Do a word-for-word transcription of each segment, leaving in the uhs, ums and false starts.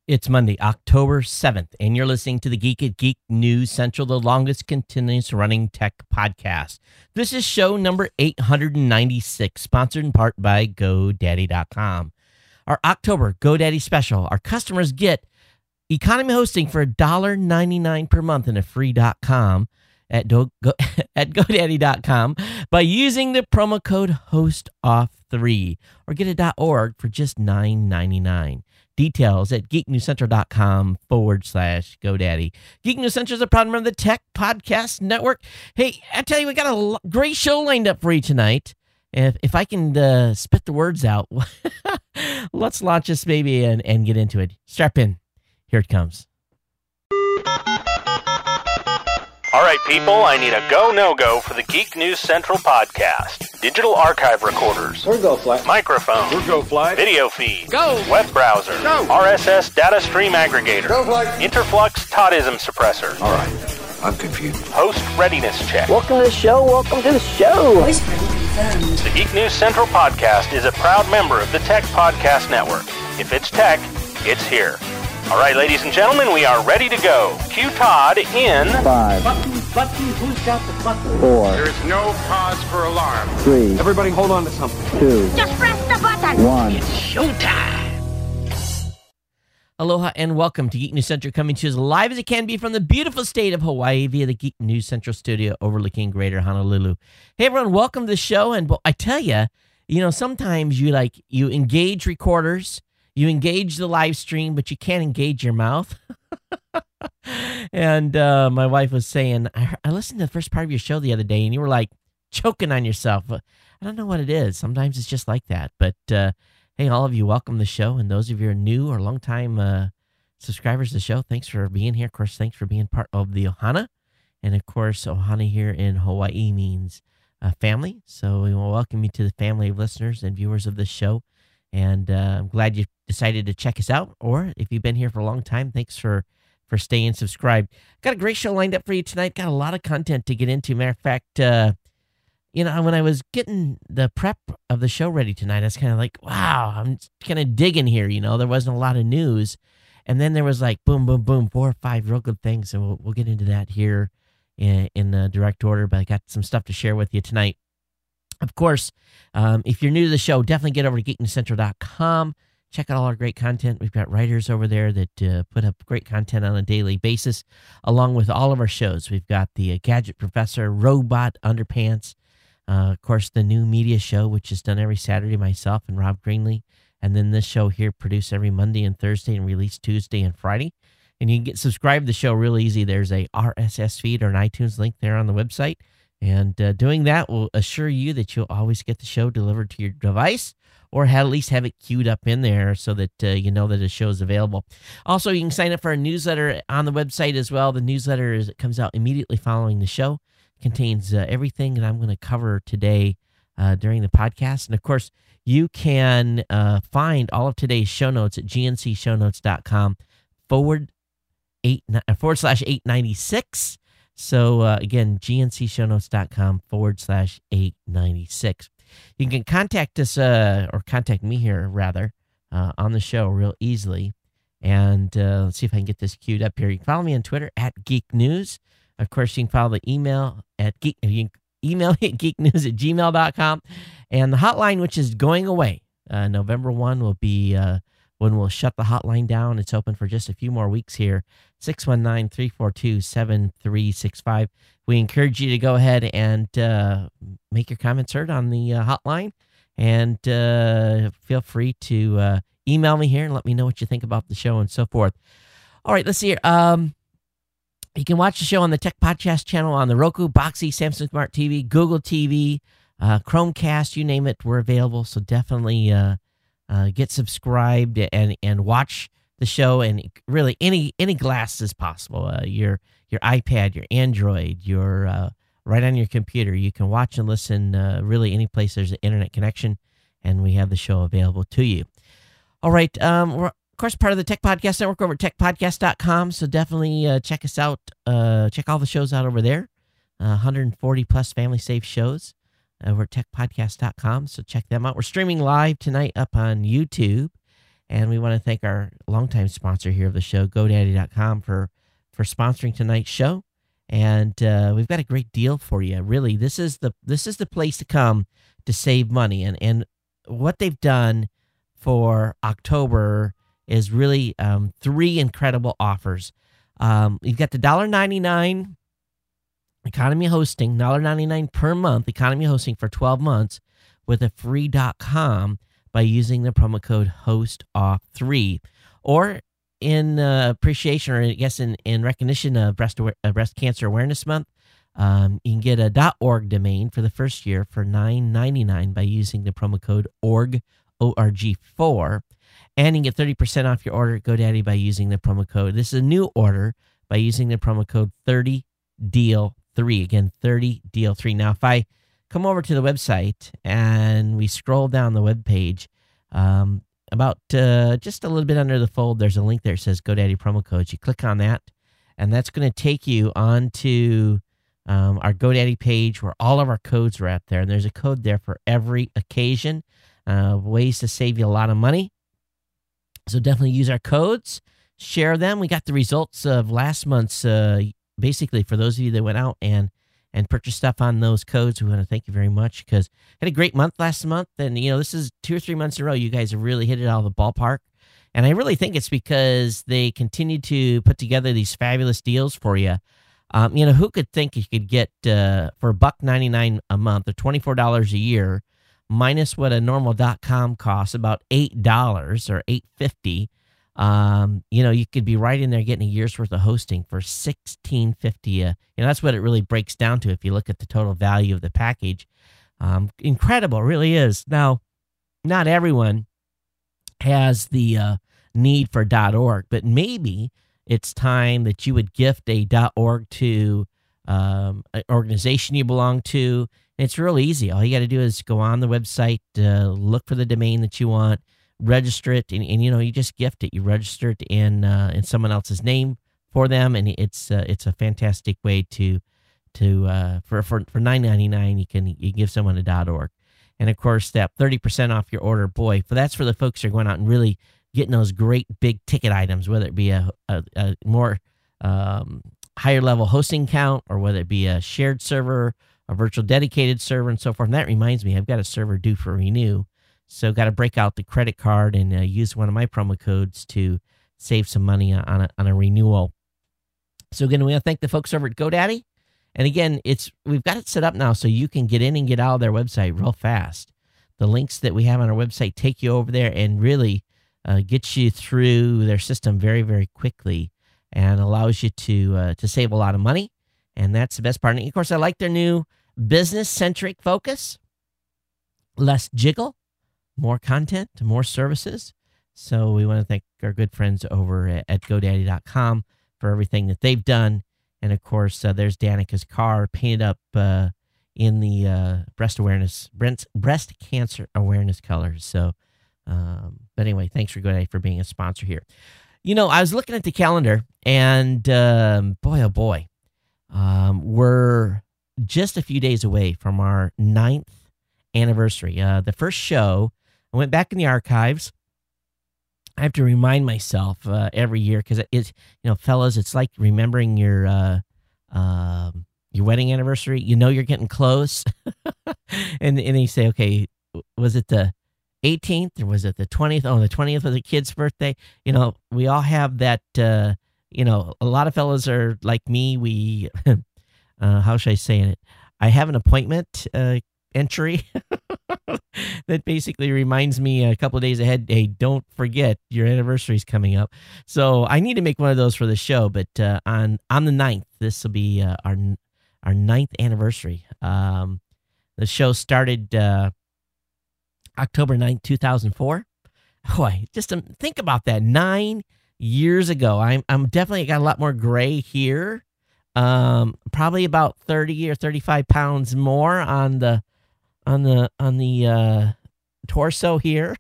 It's Monday, October seventh, and you're listening to the Geek at Geek News Central, the longest continuous running tech podcast. This is show number eight hundred ninety-six, sponsored in part by GoDaddy dot com. Our October GoDaddy special, our customers get economy hosting for one dollar ninety-nine per month and a free .com at, do, go, at GoDaddy dot com by using the promo code host off three, or get a .org for just nine ninety-nine. Details at geeknewscentral.com forward slash GoDaddy. Geek News Central is a proud member of the Tech Podcast Network. Hey, I tell you, we got a l- great show lined up for you tonight. If if I can uh, spit the words out, let's launch this baby and, and get into it. Strap in. Here it comes. All right, people, I need a go, no-go for the Geek News Central podcast. Digital archive recorders. We're go fly. Microphone. We're go fly. Video feed. Go. Web browser. Go. R S S data stream aggregator. Go fly. Interflux Toddism suppressor. All right, I'm confused. Host readiness check. Welcome to the show. Welcome to the show. Voice print confirmed. The Geek News Central podcast is a proud member of the Tech Podcast Network. If it's tech, it's here. All right, ladies and gentlemen, we are ready to go. Cue Todd in Five, Button, button, who's got the button? four, There is no cause for alarm. three, Everybody hold on to something. two, Just press the button. one. Aloha and welcome to Geek News Central, coming to you as live as it can be from the beautiful state of Hawaii via the Geek News Central studio overlooking Greater Honolulu. Hey everyone, welcome to the show. And well, I tell you, you know, sometimes you like you engage recorders, you engage the live stream, but you can't engage your mouth. And uh, my wife was saying, I, I listened to the first part of your show the other day, and you were like choking on yourself. I don't know what it is. Sometimes it's just like that. But uh, hey, all of you, welcome to the show. And those of you who are new or longtime uh, subscribers to the show, thanks for being here. Of course, thanks for being part of the Ohana. And of course, Ohana here in Hawaii means uh, family. So we want to welcome you to the family of listeners and viewers of this show. And uh, I'm glad you decided to check us out. Or if you've been here for a long time, thanks for, for staying subscribed. Got a great show lined up for you tonight. Got a lot of content to get into. Matter of fact, uh, you know, when I was getting the prep of the show ready tonight, I was kind of like, wow, I'm kind of digging here. You know, there wasn't a lot of news. And then there was like, boom, boom, boom, four or five real good things. And we'll, we'll get into that here in, in uh, direct order. But I got some stuff to share with you tonight. Of course, um, if you're new to the show, definitely get over to geek news central dot com. Check out all our great content. We've got writers over there that uh, put up great content on a daily basis, along with all of our shows. We've got the uh, Gadget Professor, Robot Underpants, uh, of course, the new media show, which is done every Saturday, myself and Rob Greenlee, and then this show here produced every Monday and Thursday and released Tuesday and Friday. And you can get subscribed to the show real easy. There's a R S S feed or an iTunes link there on the website. And uh, doing that will assure you that you'll always get the show delivered to your device, or at least have it queued up in there so that uh, you know that the show is available. Also, you can sign up for our newsletter on the website as well. The newsletter is, it comes out immediately following the show. It contains uh, everything that I'm going to cover today uh, during the podcast. And, of course, you can uh, find all of today's show notes at gncshownotes.com forward, eight, forward slash 896. So, uh, again, gncshownotes.com forward slash 896. You can contact us, uh, or contact me here, rather, uh, on the show real easily. And uh, let's see if I can get this queued up here. You can follow me on Twitter at Geek News. Of course, you can follow the email at Geek, you can email me at geeknews at gmail dot com. And the hotline, which is going away, uh, November first will be uh, when we'll shut the hotline down. It's open for just a few more weeks here. six one nine, three four two, seven three six five. We encourage you to go ahead and uh, make your comments heard on the uh, hotline. And uh, feel free to uh, email me here and let me know what you think about the show and so forth. All right, let's see here. Um, you can watch the show on the Tech Podcast channel on the Roku, Boxee, Samsung Smart T V, Google T V, uh, Chromecast, you name it, we're available. So definitely uh, uh, get subscribed and, and watch the show, and really any any glass is possible. Uh, your your iPad, your Android, your uh, right on your computer. You can watch and listen uh, really any place there's an internet connection, and we have the show available to you. All right, um, we're of course part of the Tech Podcast Network over at tech podcast dot com, so definitely uh, check us out. Uh, check all the shows out over there. Uh, one hundred forty plus family safe shows over at tech podcast dot com, so check them out. We're streaming live tonight up on YouTube. And we want to thank our longtime sponsor here of the show, GoDaddy dot com, for, for sponsoring tonight's show. And uh, we've got a great deal for you. Really, this is the this is the place to come to save money. And, and what they've done for October is really um, three incredible offers. Um, you've got the one dollar and ninety-nine cents economy hosting, one dollar and ninety-nine cents per month economy hosting for twelve months with a free dot com by using the promo code host off three. Or in uh, appreciation, or I guess in, in recognition of breast, aware, uh, breast Cancer Awareness Month, um, you can get a .org domain for the first year for nine ninety-nine by using the promo code org, O R G four. And you can get thirty percent off your order at GoDaddy by using the promo code. This is a new order by using the promo code thirty deal three. Again, thirty deal three. Now, if I come over to the website and we scroll down the web page, um, about uh, just a little bit under the fold, there's a link there that says GoDaddy promo codes. You click on that, and that's going to take you onto um, our GoDaddy page where all of our codes are at there. And there's a code there for every occasion, uh, ways to save you a lot of money. So definitely use our codes, share them. We got the results of last month's, uh, basically for those of you that went out and and purchase stuff on those codes. We want to thank you very much because had a great month last month. And, you know, this is two or three months in a row. You guys have really hit it out of the ballpark. And I really think it's because they continue to put together these fabulous deals for you. Um, you know, who could think you could get uh, for a buck ninety-nine a month or twenty-four dollars a year minus what a normal .com costs, about eight dollars or eight fifty. Um, you know, you could be right in there getting a year's worth of hosting for sixteen fifty. Uh, you know, that's what it really breaks down to if you look at the total value of the package. Um, incredible, really is. Now, not everyone has the uh, need for .org, but maybe it's time that you would gift a .org to um, an organization you belong to. It's really easy. All you got to do is go on the website, uh, look for the domain that you want, register it, and, and you know, you just gift it. You register it in uh, in someone else's name for them, and it's uh, it's a fantastic way to to uh, for for for nine ninety-nine. You can you give someone a .org, and of course that thirty percent off your order. Boy, for that's for the folks who are going out and really getting those great big ticket items, whether it be a a, a more um, higher level hosting count or whether it be a shared server, a virtual dedicated server, and so forth. And that reminds me, I've got a server due for renew. So got to break out the credit card and uh, use one of my promo codes to save some money on a, on a renewal. So again, we want to thank the folks over at GoDaddy. And again, it's we've got it set up now so you can get in and get out of their website real fast. The links that we have on our website take you over there and really uh, get you through their system very, very quickly and allows you to uh, to save a lot of money. And that's the best part. And of course, I like their new business-centric focus. Less jiggle. More content, more services. So we want to thank our good friends over at, at GoDaddy dot com for everything that they've done. And of course, uh, there's Danica's car painted up uh, in the uh, breast awareness, breast, breast cancer awareness colors. So, um, but anyway, thanks for GoDaddy for being a sponsor here. You know, I was looking at the calendar, and um, boy, oh boy, um, we're just a few days away from our ninth anniversary. Uh, the first show. I went back in the archives. I have to remind myself uh, every year because it's, you know, fellas, it's like remembering your uh, uh, your wedding anniversary. You know you're getting close, and and then you say, okay, was it the eighteenth or was it the twentieth? Oh, the twentieth was the kid's birthday. You know, we all have that. Uh, you know, a lot of fellas are like me. We, uh, how should I say it? I have an appointment uh, entry. That basically reminds me a couple of days ahead, hey, don't forget your anniversary is coming up. So I need to make one of those for the show. But uh, on on the ninth, this will be uh, our our ninth anniversary. Um, the show started uh, October ninth, two thousand four. Boy, just um, think about that. Nine years ago. I'm I'm definitely got a lot more gray here. Um, probably about thirty or thirty-five pounds more on the on the on the uh, torso here.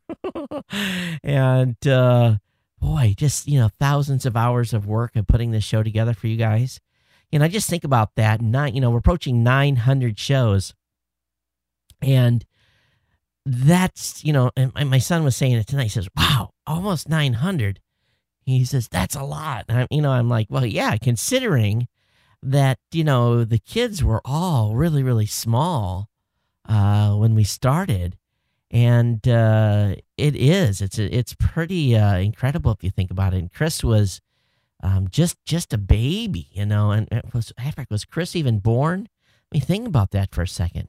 And uh, boy, just, you know, thousands of hours of work and putting this show together for you guys. And I just think about that. Nine, you know, we're approaching nine hundred shows. And that's, you know, and my son was saying it tonight. He says, wow, almost nine hundred. He says, that's a lot. And I'm, you know, I'm like, well, yeah, considering that, you know, the kids were all really, really small uh, when we started. And uh, it is, it's it's pretty uh, incredible if you think about it. And Chris was um, just just a baby, you know, and it was, in fact, was Chris even born? I mean, think about that for a second.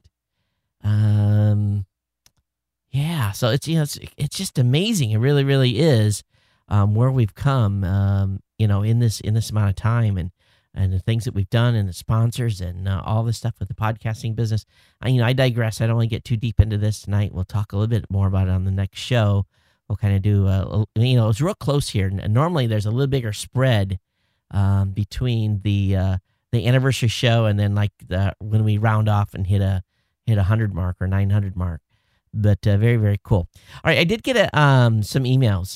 Um, yeah, so it's, you know, it's, it's just amazing. It really, really is. Um, where we've come, um, you know, in this in this amount of time, and and the things that we've done, and the sponsors, and uh, all this stuff with the podcasting business. I, you know, I digress. I don't want to get too deep into this tonight. We'll talk a little bit more about it on the next show. We'll kind of do, uh, you know, it's real close here. And normally there's a little bigger spread um, between the uh, the anniversary show and then like the when we round off and hit a hit a hundred mark or nine hundred mark. But uh, very, very cool. All right, I did get a, um, some emails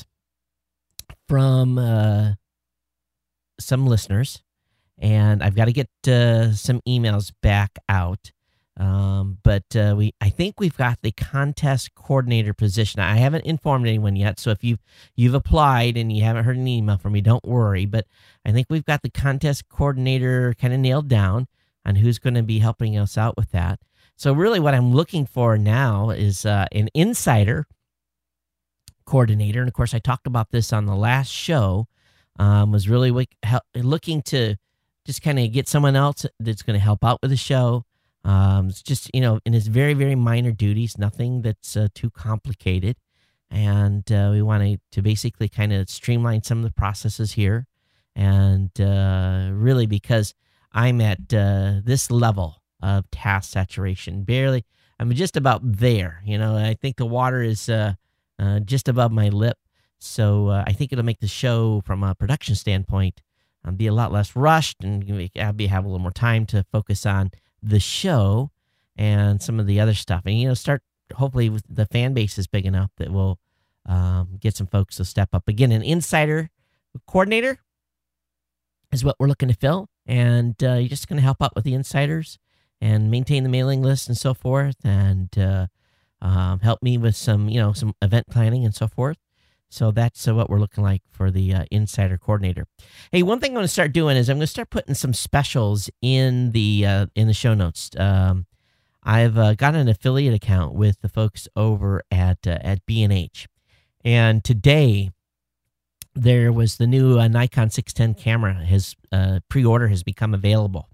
from uh, some listeners, and I've got to get uh, some emails back out. Um, but uh, we, I think we've got the contest coordinator position. I haven't informed anyone yet, so if you've you've applied and you haven't heard an email from me, don't worry. But I think we've got the contest coordinator kind of nailed down on who's going to be helping us out with that. So really, what I'm looking for now is uh, an insider coordinator, and of course I talked about this on the last show. Um, was really w- help, looking to just kind of get someone else that's going to help out with the show. Um, it's just, you know, in his very, very minor duties, nothing that's uh, too complicated, and uh, we want to to basically kind of streamline some of the processes here, and uh, really because I'm at uh, this level of task saturation, barely, I'm just about there. You know, I think the water is. Uh, Uh, just above my lip. So uh, I think it'll make the show from a production standpoint um, be a lot less rushed, and I'll be have a little more time to focus on the show and some of the other stuff. And, you know, start hopefully with the fan base is big enough that we'll um, get some folks to step up. Again, an insider coordinator is what we're looking to fill. And uh, you're just going to help out with the insiders and maintain the mailing list and so forth. And, uh, Um, help me with some, you know, some event planning and so forth. So that's uh, what we're looking like for the uh, insider coordinator. Hey, one thing I'm going to start doing is I'm going to start putting some specials in the uh, in the show notes. Um, I've uh, got an affiliate account with the folks over at uh, at B and H, and today there was the new uh, Nikon six ten camera. His uh, pre-order has become available.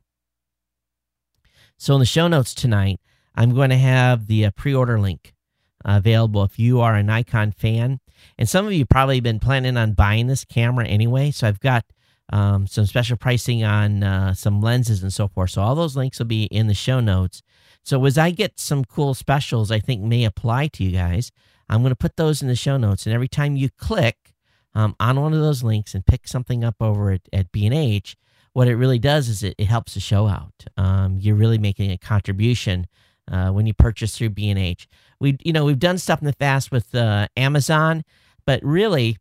So in the show notes tonight, I'm going to have the uh, pre-order link uh, available if you are a Nikon fan. And some of you probably been planning on buying this camera anyway. So I've got um, some special pricing on uh, some lenses and so forth. So all those links will be in the show notes. So as I get some cool specials I think may apply to you guys, I'm going to put those in the show notes. And every time you click um, on one of those links and pick something up over at, at B and H, what it really does is it, it helps the show out. Um, you're really making a contribution Uh, when you purchase through B and H. We, you know, we've done stuff in the past with uh, Amazon, but really,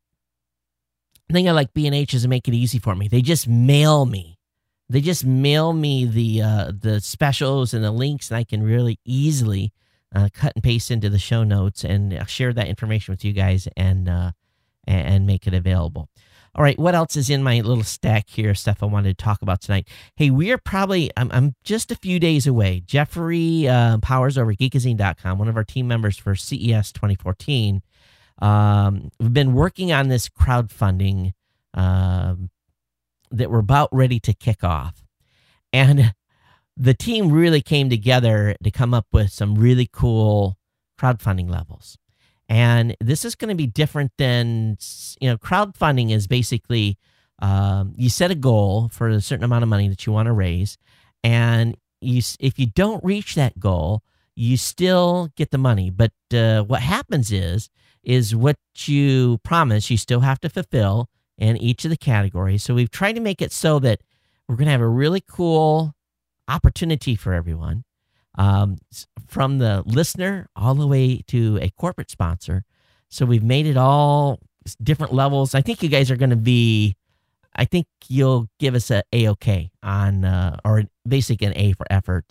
the thing I like B and H is to make it easy for me. They just mail me. They just mail me the uh, the specials and the links, and I can really easily uh, cut and paste into the show notes and share that information with you guys and uh, and make it available. All right, what else is in my little stack here, stuff I wanted to talk about tonight? Hey, we are probably, I'm, I'm just a few days away. Jeffrey uh, Powers over at geekazine dot com, one of our team members for C E S twenty fourteen. Um, we've been working on this crowdfunding um, that we're about ready to kick off. And the team really came together to come up with some really cool crowdfunding levels. And this is going to be different than, you know, crowdfunding is basically um, you set a goal for a certain amount of money that you want to raise. And you, if you don't reach that goal, you still get the money. But uh, what happens is, is what you promise, you still have to fulfill in each of the categories. So we've tried to make it so that we're going to have a really cool opportunity for everyone. Um, from the listener all the way to a corporate sponsor. So we've made it all different levels. I think you guys are going to be, I think you'll give us a A-OK on, uh, or basically an A for effort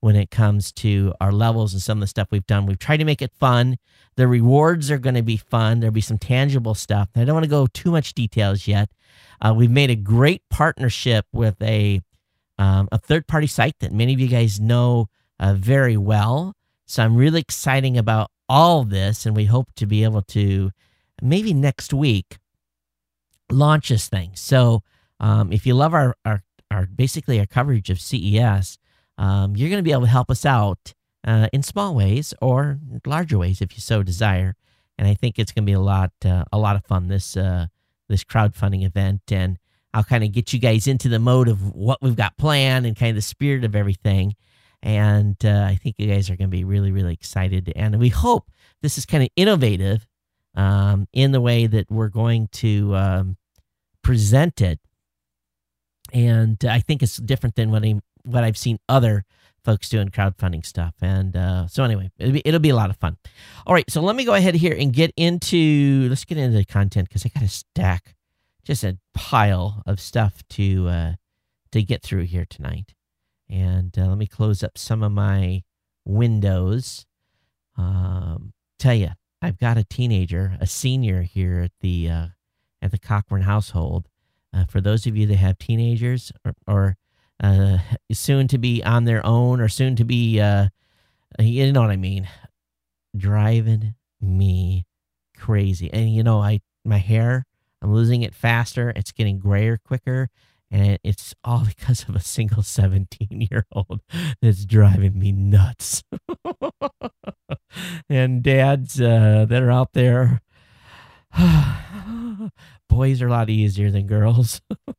when it comes to our levels and some of the stuff we've done. We've tried to make it fun. The rewards are going to be fun. There'll be some tangible stuff. I don't want to go too much details yet. Uh, we've made a great partnership with a um, a third-party site that many of you guys know uh, very well. So I'm really excited about all this, and we hope to be able to maybe next week launch this thing. So um, if you love our, our, our basically our coverage of C E S, um, you're going to be able to help us out uh, in small ways or larger ways if you so desire. And I think it's going to be a lot uh, a lot of fun, this uh, this crowdfunding event, and I'll kind of get you guys into the mode of what we've got planned and kind of the spirit of everything. And uh, I think you guys are going to be really, really excited. And we hope this is kind of innovative um, in the way that we're going to um, present it. And I think it's different than what, I, what I've seen other folks doing crowdfunding stuff. And uh, so anyway, it'll be, it'll be a lot of fun. All right, so let me go ahead here and get into, let's get into the content, because I got a stack, just a pile of stuff to uh, to get through here tonight. And uh, let me close up some of my windows. Um, tell you, I've got a teenager, a senior here at the uh, at the Cochran household. Uh, for those of you that have teenagers or, or uh, soon to be on their own or soon to be, uh, you know what I mean, driving me crazy. And you know, I my hair, I'm losing it faster. It's getting grayer quicker. And it's all because of a single seventeen-year-old that's driving me nuts. And dads uh, that are out there, boys are a lot easier than girls.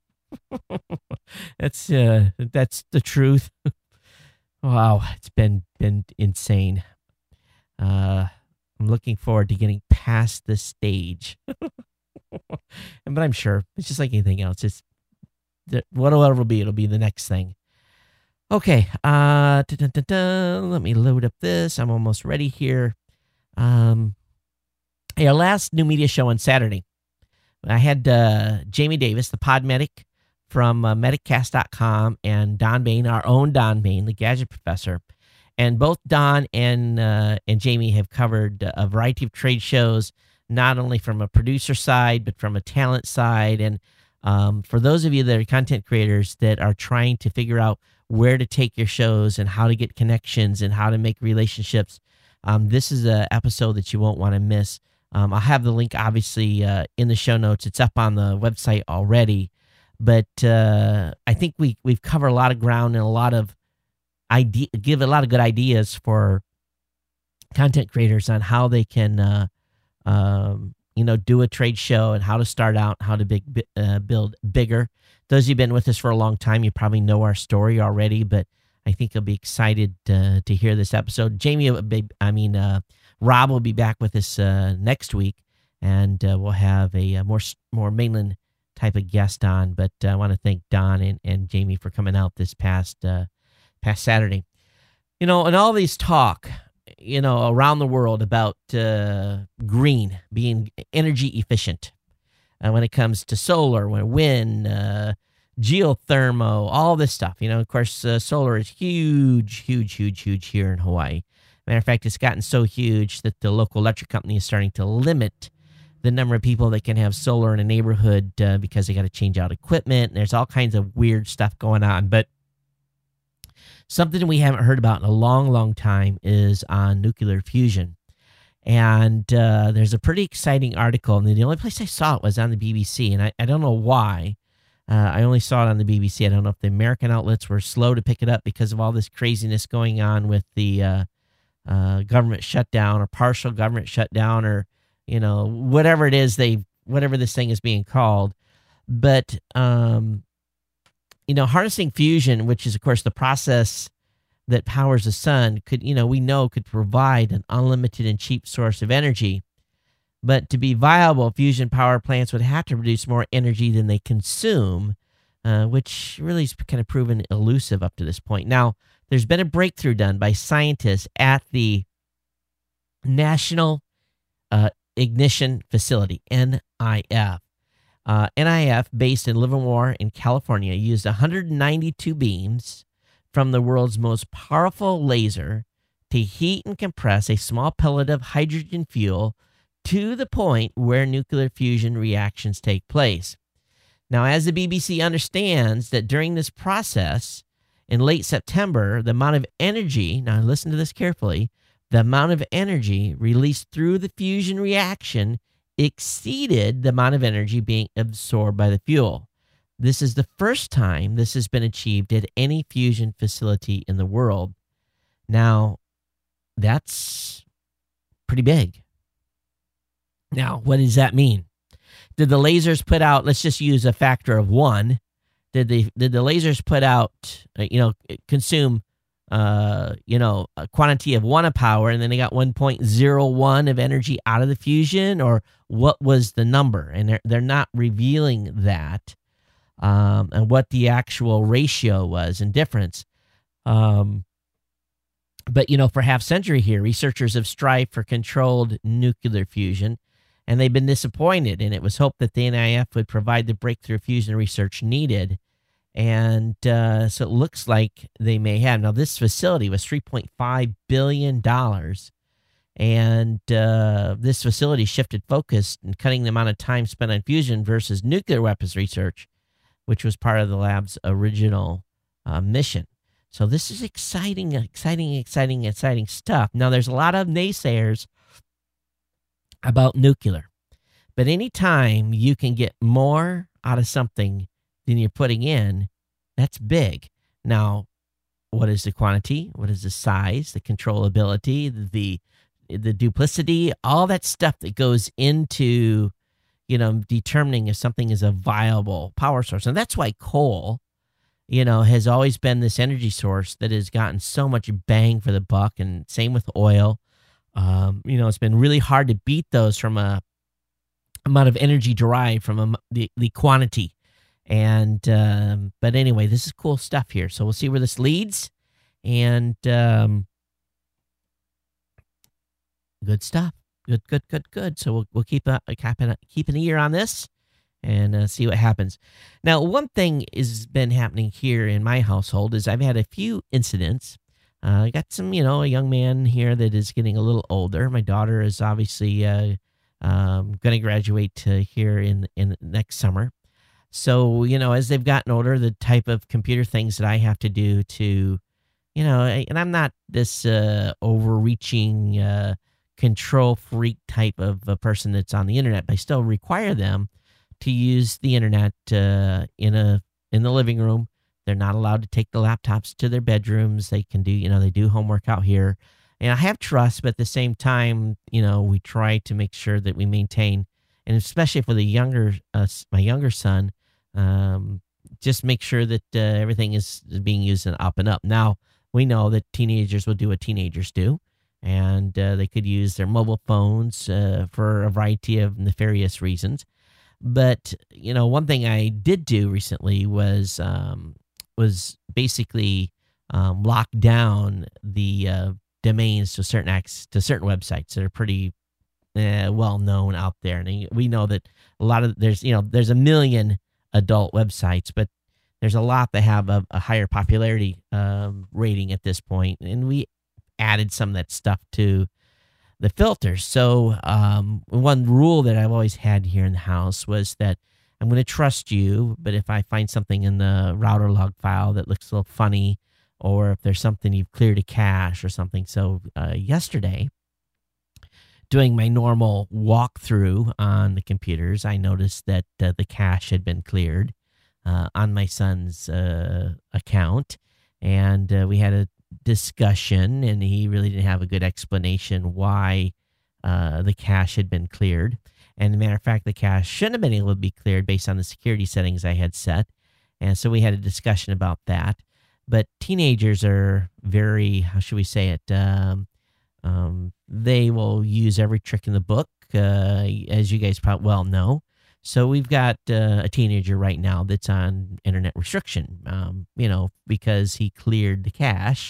That's uh, that's the truth. Wow, it's been been insane. Uh, I'm looking forward to getting past this stage. But I'm sure it's just like anything else. It's whatever it'll be, it'll be the next thing. Okay, uh, let me load up this. I'm almost ready here. Um, our last new media show on Saturday, I had uh, Jamie Davis, the pod medic from uh, mediccast dot com, and Don Bain, our own Don Bain, the gadget professor. And both Don and uh, and Jamie have covered a variety of trade shows, not only from a producer side, but from a talent side. And Um, for those of you that are content creators that are trying to figure out where to take your shows and how to get connections and how to make relationships, um, this is an episode that you won't want to miss. Um, I'll have the link, obviously, uh, in the show notes. It's up on the website already. But uh, I think we, we've covered a lot of ground and a lot of idea, give a lot of good ideas for content creators on how they can uh, um, you know, do a trade show and how to start out, how to big, uh, build bigger. Those of you who've been with us for a long time, you probably know our story already, but I think you'll be excited uh, to hear this episode. Jamie, I mean, uh, Rob will be back with us uh, next week, and uh, we'll have a, a more more mainland type of guest on. But uh, I want to thank Don and, and Jamie for coming out this past uh, past Saturday. You know, and all these talk, you know, around the world about uh, green, being energy efficient uh, when it comes to solar, when wind, uh, geothermal, all this stuff. You know, of course, uh, solar is huge, huge, huge, huge here in Hawaii. Matter of fact, it's gotten so huge that the local electric company is starting to limit the number of people that can have solar in a neighborhood uh, because they got to change out equipment. And there's all kinds of weird stuff going on. But something we haven't heard about in a long, long time is on nuclear fusion. And uh, there's a pretty exciting article. And the only place I saw it was on the B B C. And I, I don't know why. Uh, I only saw it on the B B C. I don't know if the American outlets were slow to pick it up because of all this craziness going on with the uh, uh, government shutdown or partial government shutdown or, you know, whatever it is, they whatever this thing is being called. But, um, you know, harnessing fusion, which is, of course, the process that powers the sun, could, you know, we know could provide an unlimited and cheap source of energy. But to be viable, fusion power plants would have to produce more energy than they consume, uh, which really is kind of proven elusive up to this point. Now, there's been a breakthrough done by scientists at the National uh, Ignition Facility, N I F. Uh, N I F, based in Livermore in California, used one hundred ninety-two beams from the world's most powerful laser to heat and compress a small pellet of hydrogen fuel to the point where nuclear fusion reactions take place. Now, as the B B C understands that during this process, in late September, the amount of energy, now listen to this carefully, the amount of energy released through the fusion reaction exceeded the amount of energy being absorbed by the fuel. This is the first time this has been achieved at any fusion facility in the world. Now, that's pretty big. Now, what does that mean? Did the lasers put out, let's just use a factor of one. Did the, did the lasers put out, you know, consume, uh, you know, a quantity of one of power, and then they got one point zero one of energy out of the fusion? Or what was the number? And they're, they're not revealing that, um, and what the actual ratio was and difference. Um, but, you know, for half century here, researchers have strived for controlled nuclear fusion, and they've been disappointed, and it was hoped that the N I F would provide the breakthrough fusion research needed. And uh, so it looks like they may have. Now, this facility was three point five billion dollars, and uh, this facility shifted focus in cutting the amount of time spent on fusion versus nuclear weapons research, which was part of the lab's original uh, mission. So this is exciting, exciting, exciting, exciting stuff. Now, there's a lot of naysayers about nuclear, but anytime you can get more out of something than you're putting in, that's big. Now, what is the quantity? What is the size, the controllability, the the duplicity, all that stuff that goes into, you know, determining if something is a viable power source. And that's why coal, you know, has always been this energy source that has gotten so much bang for the buck, and same with oil. Um, you know, it's been really hard to beat those from a amount of energy derived from a, the, the quantity. And, um, but anyway, this is cool stuff here. So we'll see where this leads, and, um, good stuff. Good, good, good, good. So we'll, we'll keep a, keep an, keep an ear on this and uh, see what happens. Now, one thing has been happening here in my household is I've had a few incidents. Uh, I got some, you know, a young man here that is getting a little older. My daughter is obviously uh, um, going to graduate uh, here in in next summer. So, you know, as they've gotten older, the type of computer things that I have to do to, you know, and I'm not this uh, overreaching uh, control freak type of a person that's on the internet, but I still require them to use the internet uh, in a in the living room. They're not allowed to take the laptops to their bedrooms. They can do, you know, they do homework out here. And I have trust, but at the same time, you know, we try to make sure that we maintain, and especially for the younger, uh, my younger son, um, just make sure that uh, everything is being used and up and up. Now, we know that teenagers will do what teenagers do, and uh, they could use their mobile phones uh, for a variety of nefarious reasons. But, you know, one thing I did do recently was, um, was basically um, lock down the uh, domains to certain acts, to certain websites that are pretty uh, well known out there. And we know that a lot of there's you know there's a million adult websites, but there's a lot that have a, a higher popularity um, rating at this point, and we added some of that stuff to the filters. So um, one rule that I've always had here in the house was that I'm going to trust you, but if I find something in the router log file that looks a little funny, or if there's something you've cleared a cache or something. So uh, yesterday, doing my normal walkthrough on the computers, I noticed that uh, the cache had been cleared uh, on my son's uh, account, and uh, we had a discussion, and he really didn't have a good explanation why uh, the cache had been cleared. And as a matter of fact, the cache shouldn't have been able to be cleared based on the security settings I had set. And so we had a discussion about that. But teenagers are very, how should we say it? Um, um, they will use every trick in the book, uh, as you guys probably well know. So we've got uh, a teenager right now that's on internet restriction, um, you know, because he cleared the cache,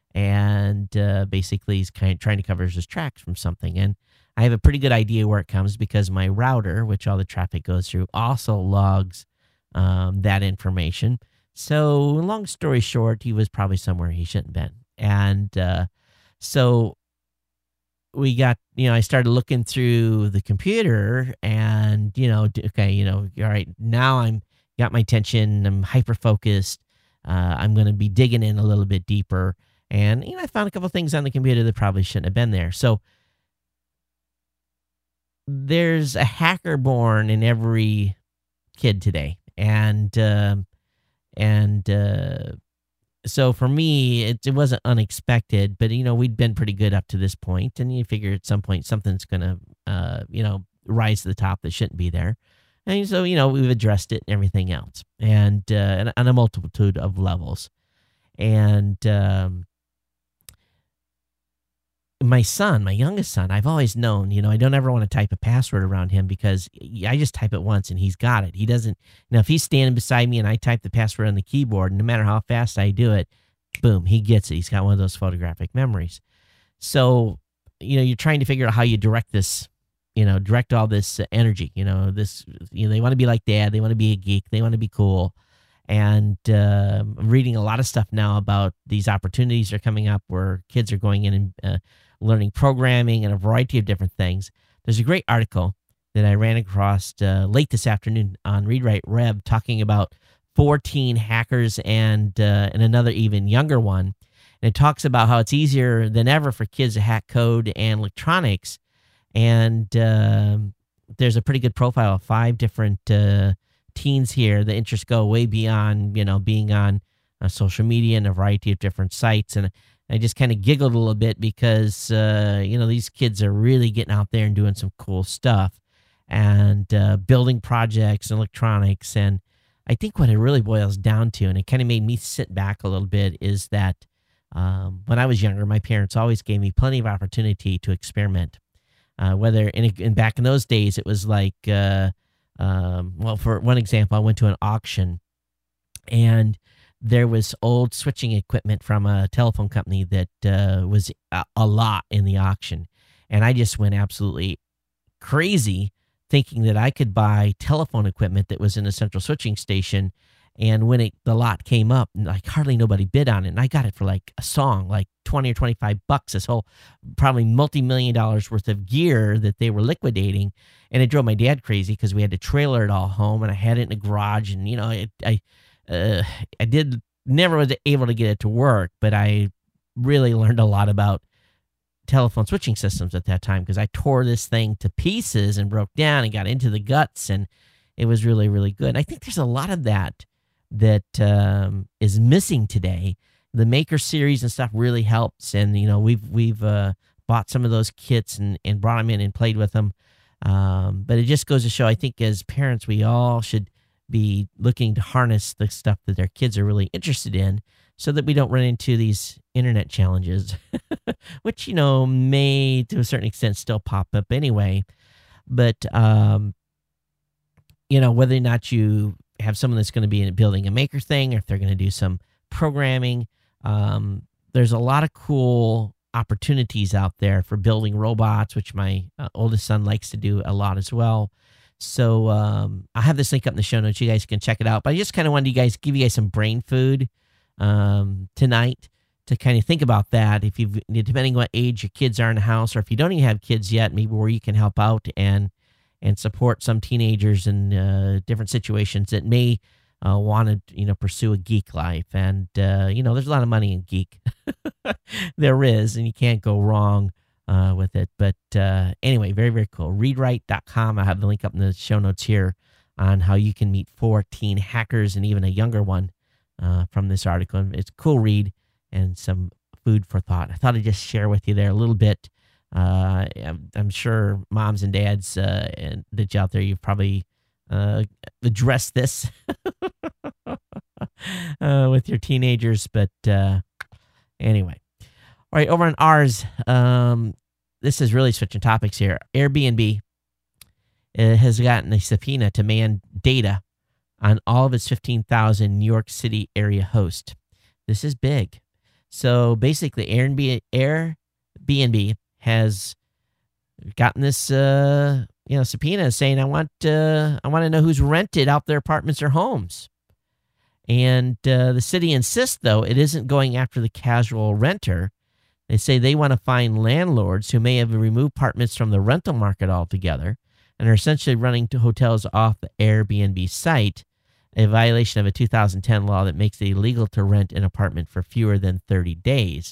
and uh, basically he's kind of trying to cover his tracks from something. And I have a pretty good idea where it comes, because my router, which all the traffic goes through, also logs um, that information. So long story short, he was probably somewhere he shouldn't have been. And uh, so we got, you know, I started looking through the computer and, you know, okay, you know, all right, now I'm got my attention, I'm hyper focused. Uh, I'm going to be digging in a little bit deeper. And, you know, I found a couple things on the computer that probably shouldn't have been there. So there's a hacker born in every kid today. And, uh, and, uh, so for me, it, it wasn't unexpected, but, you know, we'd been pretty good up to this point, and you figure at some point something's going to, uh, you know, rise to the top that shouldn't be there. And so, you know, we've addressed it and everything else, and uh, on a multitude of levels. And um, my son, my youngest son, I've always known, you know, I don't ever want to type a password around him because I just type it once and he's got it. He doesn't, you know, if he's standing beside me and I type the password on the keyboard, no matter how fast I do it, boom, he gets it. He's got one of those photographic memories. So, you know, you're trying to figure out how you direct this, you know, direct all this uh, energy, you know, this, you know, they want to be like dad. They want to be a geek. They want to be cool. And uh, I'm reading a lot of stuff now about these opportunities that are coming up where kids are going in and uh, learning programming and a variety of different things. There's a great article that I ran across uh, late this afternoon on Read Write Rev talking about fourteen hackers and uh, and another even younger one. And it talks about how it's easier than ever for kids to hack code and electronics. And uh, there's a pretty good profile of five different uh, teens here. The interests go way beyond, you know, being on uh, social media and a variety of different sites. And I just kind of giggled a little bit because, uh, you know, these kids are really getting out there and doing some cool stuff and uh, building projects and electronics. And I think what it really boils down to, and it kind of made me sit back a little bit, is that um, when I was younger, my parents always gave me plenty of opportunity to experiment. Uh, whether in, in back in those days, it was like, uh, um, well, for one example, I went to an auction and there was old switching equipment from a telephone company that uh, was a, a lot in the auction. And I just went absolutely crazy thinking that I could buy telephone equipment that was in a central switching station. And when it, the lot came up, like hardly nobody bid on it. And I got it for like a song, like twenty or twenty-five bucks, this whole probably multi-million dollars worth of gear that they were liquidating. And it drove my dad crazy because we had to trailer it all home and I had it in the garage. And, you know, it, I, uh, I did never was able to get it to work, but I really learned a lot about telephone switching systems at that time because I tore this thing to pieces and broke down and got into the guts. And it was really, really good. And I think there's a lot of that that um, is missing today. The Maker series and stuff really helps, and you know we've we've uh, bought some of those kits and, and brought them in and played with them. Um, but it just goes to show, I think, as parents, we all should be looking to harness the stuff that their kids are really interested in, so that we don't run into these internet challenges, which you know may to a certain extent still pop up anyway. But um, you know whether or not you have someone that's going to be building a maker thing, or if they're going to do some programming. Um, there's a lot of cool opportunities out there for building robots, which my uh, oldest son likes to do a lot as well. So um, I'll have this link up in the show notes. You guys can check it out. But I just kind of wanted you guys give you guys some brain food um, tonight to kind of think about that. If you've, depending on what age your kids are in the house, or if you don't even have kids yet, maybe where you can help out and and support some teenagers in uh, different situations that may uh, want to, you know, pursue a geek life. And, uh, you know, there's a lot of money in geek. There is, and you can't go wrong uh, with it. But uh, anyway, very, very cool. read write dot com. I have the link up in the show notes here on how you can meet fourteen hackers and even a younger one uh, from this article. It's a cool read and some food for thought. I thought I'd just share with you there a little bit. Uh, I'm, I'm sure moms and dads uh, and that you out there, you've probably uh, addressed this uh, with your teenagers. But uh, anyway, all right, over on ours, um, this is really switching topics here. Airbnb uh, has gotten a subpoena to man data on all of its fifteen thousand New York City area hosts. This is big. So basically, Airbnb, Airbnb has gotten this, uh, you know, subpoena saying, I want, uh, I want to know who's rented out their apartments or homes. And uh, the city insists, though, it isn't going after the casual renter. They say they want to find landlords who may have removed apartments from the rental market altogether and are essentially running to hotels off the Airbnb site, a violation of a two thousand ten law that makes it illegal to rent an apartment for fewer than thirty days.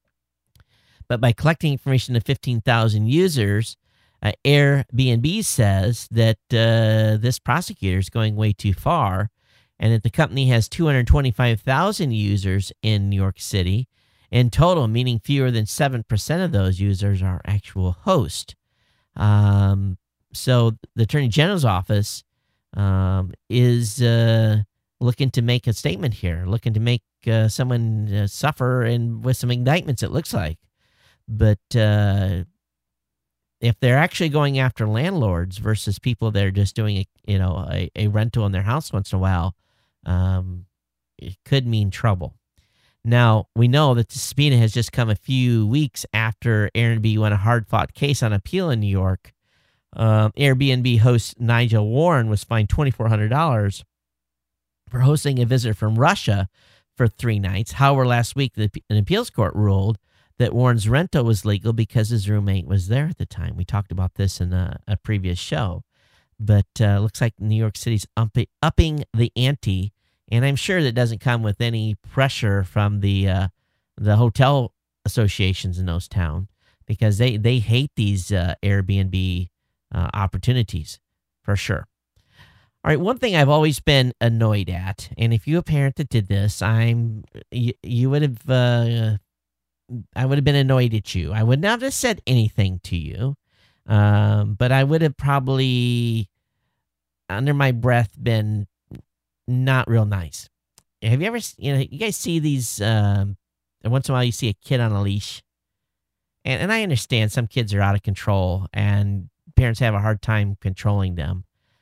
But by collecting information of fifteen thousand users, uh, Airbnb says that uh, this prosecutor is going way too far, and that the company has two hundred twenty-five thousand users in New York City in total, meaning fewer than seven percent of those users are actual hosts. Um, so the Attorney General's office um, is uh, looking to make a statement here, looking to make uh, someone uh, suffer and with some indictments, it looks like. But uh, if they're actually going after landlords versus people that are just doing a, you know, a, a rental in their house once in a while, um, it could mean trouble. Now, we know that the subpoena has just come a few weeks after Airbnb won a hard-fought case on appeal in New York. Um, Airbnb host Nigel Warren was fined two thousand four hundred dollars for hosting a visitor from Russia for three nights. However, last week, the, an appeals court ruled that Warren's rental was legal because his roommate was there at the time. We talked about this in a, a previous show. But uh, looks like New York City's upping, upping the ante, and I'm sure that doesn't come with any pressure from the uh, the hotel associations in those towns, because they, they hate these uh, Airbnb uh, opportunities, for sure. All right, one thing I've always been annoyed at, and if you're a parent that did this, I'm you, you would have... Uh, I would have been annoyed at you. I would not have said anything to you, um, but I would have probably, under my breath, been not real nice. Have you ever, you know, you guys see these, um, once in a while you see a kid on a leash, and, and I understand some kids are out of control, and parents have a hard time controlling them.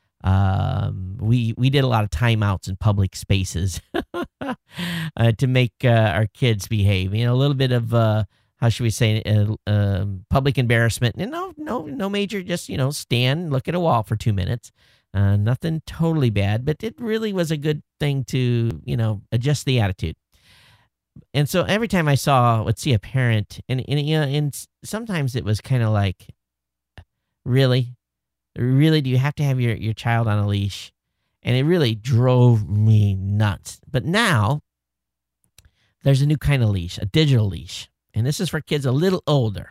Um, we, we did a lot of timeouts in public spaces uh, to make uh, our kids behave. You know, a little bit of, uh, how should we say, uh, uh, public embarrassment. And no, no, no major, just, you know, stand, look at a wall for two minutes. Uh, nothing totally bad, but it really was a good thing to, you know, adjust the attitude. And so every time I saw, would see a parent, and, and, you know, and sometimes it was kind of like, really? Really, do you have to have your, your child on a leash? And it really drove me nuts. But now, there's a new kind of leash, a digital leash. And this is for kids a little older.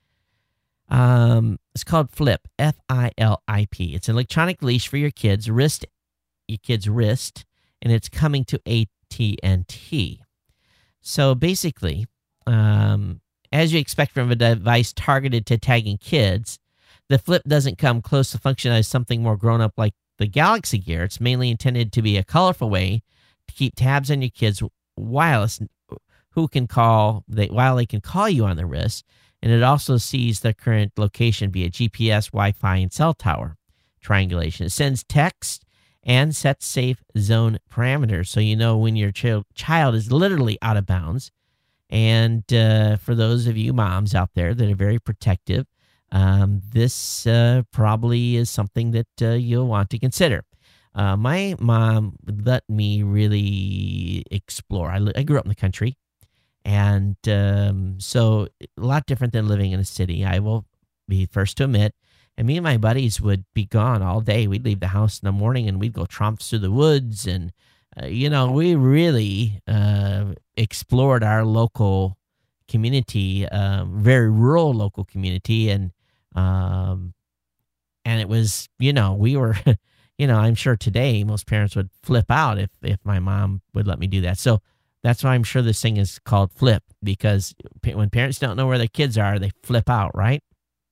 Um, it's called Flip, F I L I P. It's an electronic leash for your kids' wrist, your kid's wrist, and it's coming to A T and T. So basically, um, as you expect from a device targeted to tagging kids, the Flip doesn't come close to function as something more grown-up like the Galaxy Gear. It's mainly intended to be a colorful way to keep tabs on your kids wireless, who can call they while they can call you on the wrist, and it also sees their current location via G P S, Wi-Fi, and cell tower triangulation. It sends text and sets safe zone parameters, so you know when your ch- child is literally out of bounds. And uh, for those of you moms out there that are very protective, Um, this uh, probably is something that uh, you'll want to consider. Uh, my mom let me really explore. I, li- I grew up in the country, and um, so a lot different than living in a city. I will be first to admit. And me and my buddies would be gone all day. We'd leave the house in the morning, and we'd go tromp through the woods. And, uh, you know, we really uh, explored our local community, uh, very rural local community. And Um, and it was, you know, we were, you know, I'm sure today most parents would flip out if, if my mom would let me do that. So that's why I'm sure this thing is called Flip, because when parents don't know where their kids are, they flip out, right?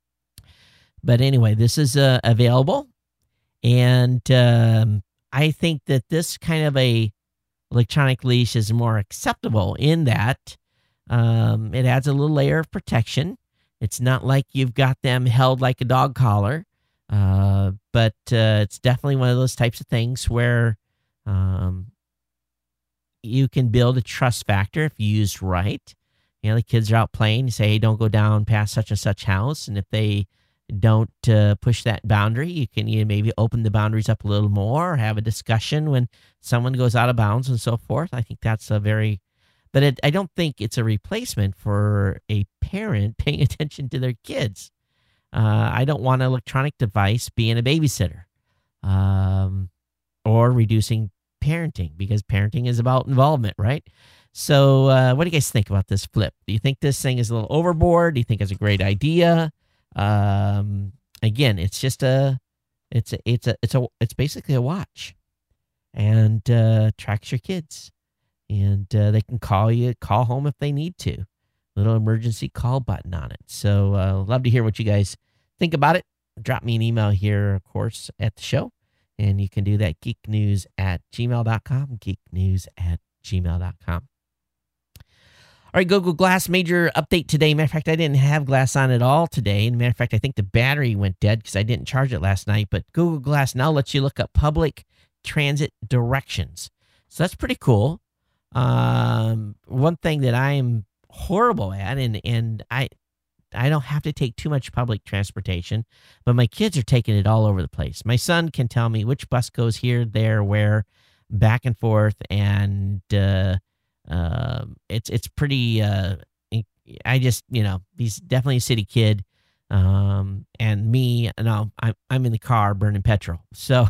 But anyway, this is uh, available. And um, I think that this kind of a electronic leash is more acceptable in that um, it adds a little layer of protection. It's not like you've got them held like a dog collar, uh, but uh, it's definitely one of those types of things where um, you can build a trust factor if used right. You know, the kids are out playing. You say, hey, don't go down past such and such house. And if they don't uh, push that boundary. You can you know, maybe open the boundaries up a little more, or have a discussion when someone goes out of bounds and so forth. I think that's a very, but it, I don't think it's a replacement for a parent paying attention to their kids. Uh, I don't want an electronic device being a babysitter, um, or reducing parenting, because parenting is about involvement, right? So uh, what do you guys think about this flip? Do you think this thing is a little overboard? Do you think it's a great idea? Um, again, it's just a, it's a, it's a, it's a, it's basically a watch, and uh, tracks your kids, and uh, they can call you, call home if they need to. Little emergency call button on it. So uh, love to hear what you guys think about it. Drop me an email here, of course, at the show, and you can do that geeknews at gmail dot com, geeknews at gmail dot com. All right, Google Glass major update today. Matter of fact, I didn't have Glass on at all today. And matter of fact, I think the battery went dead because I didn't charge it last night. But Google Glass now lets you look up public transit directions. So that's pretty cool. Um, one thing that I am horrible at, and and I I don't have to take too much public transportation, but my kids are taking it all over the place. My son can tell me which bus goes here, there, where, back and forth, and uh, uh, it's it's pretty. Uh, I just you know he's definitely a city kid, um, and me, no, I'm I'm in the car burning petrol. So,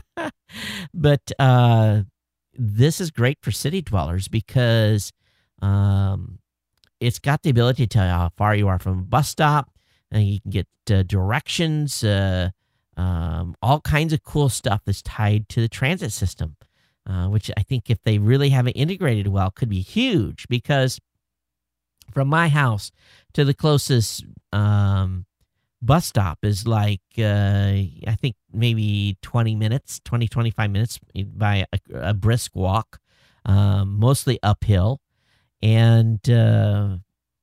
but uh, this is great for city dwellers because um, it's got the ability to tell you how far you are from a bus stop, and you can get uh, directions, uh, um, all kinds of cool stuff that's tied to the transit system. Uh, which I think if they really have it integrated well could be huge, because from my house to the closest um, bus stop is like, uh, I think maybe twenty minutes, twenty, twenty-five minutes by a, a brisk walk, um, mostly uphill. And uh,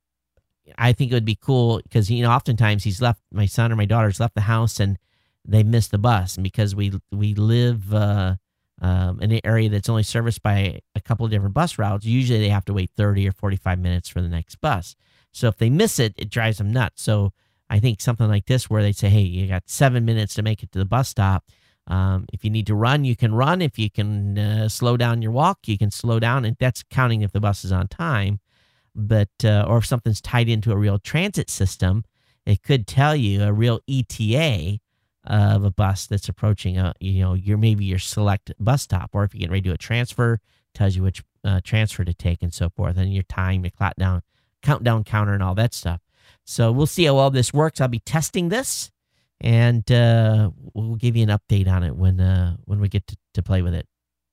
I think it would be cool because, you know, oftentimes he's left, my son or my daughter's left the house and they miss the bus. And because we, we live uh, Um, in an area that's only serviced by a couple of different bus routes, usually they have to wait thirty or forty-five minutes for the next bus. So if they miss it, it drives them nuts. So I think something like this where they say, hey, you got seven minutes to make it to the bus stop. Um, if you need to run, you can run. If you can uh, slow down your walk, you can slow down. And that's counting if the bus is on time. But uh, or if something's tied into a real transit system, it could tell you a real E T A of a bus that's approaching a, you know, your maybe your select bus stop, or if you get ready to do a transfer, tells you which uh, transfer to take and so forth, and your time, your countdown, countdown counter, and all that stuff. So we'll see how all this works. I'll be testing this, and uh, we'll give you an update on it when uh, when we get to, to play with it.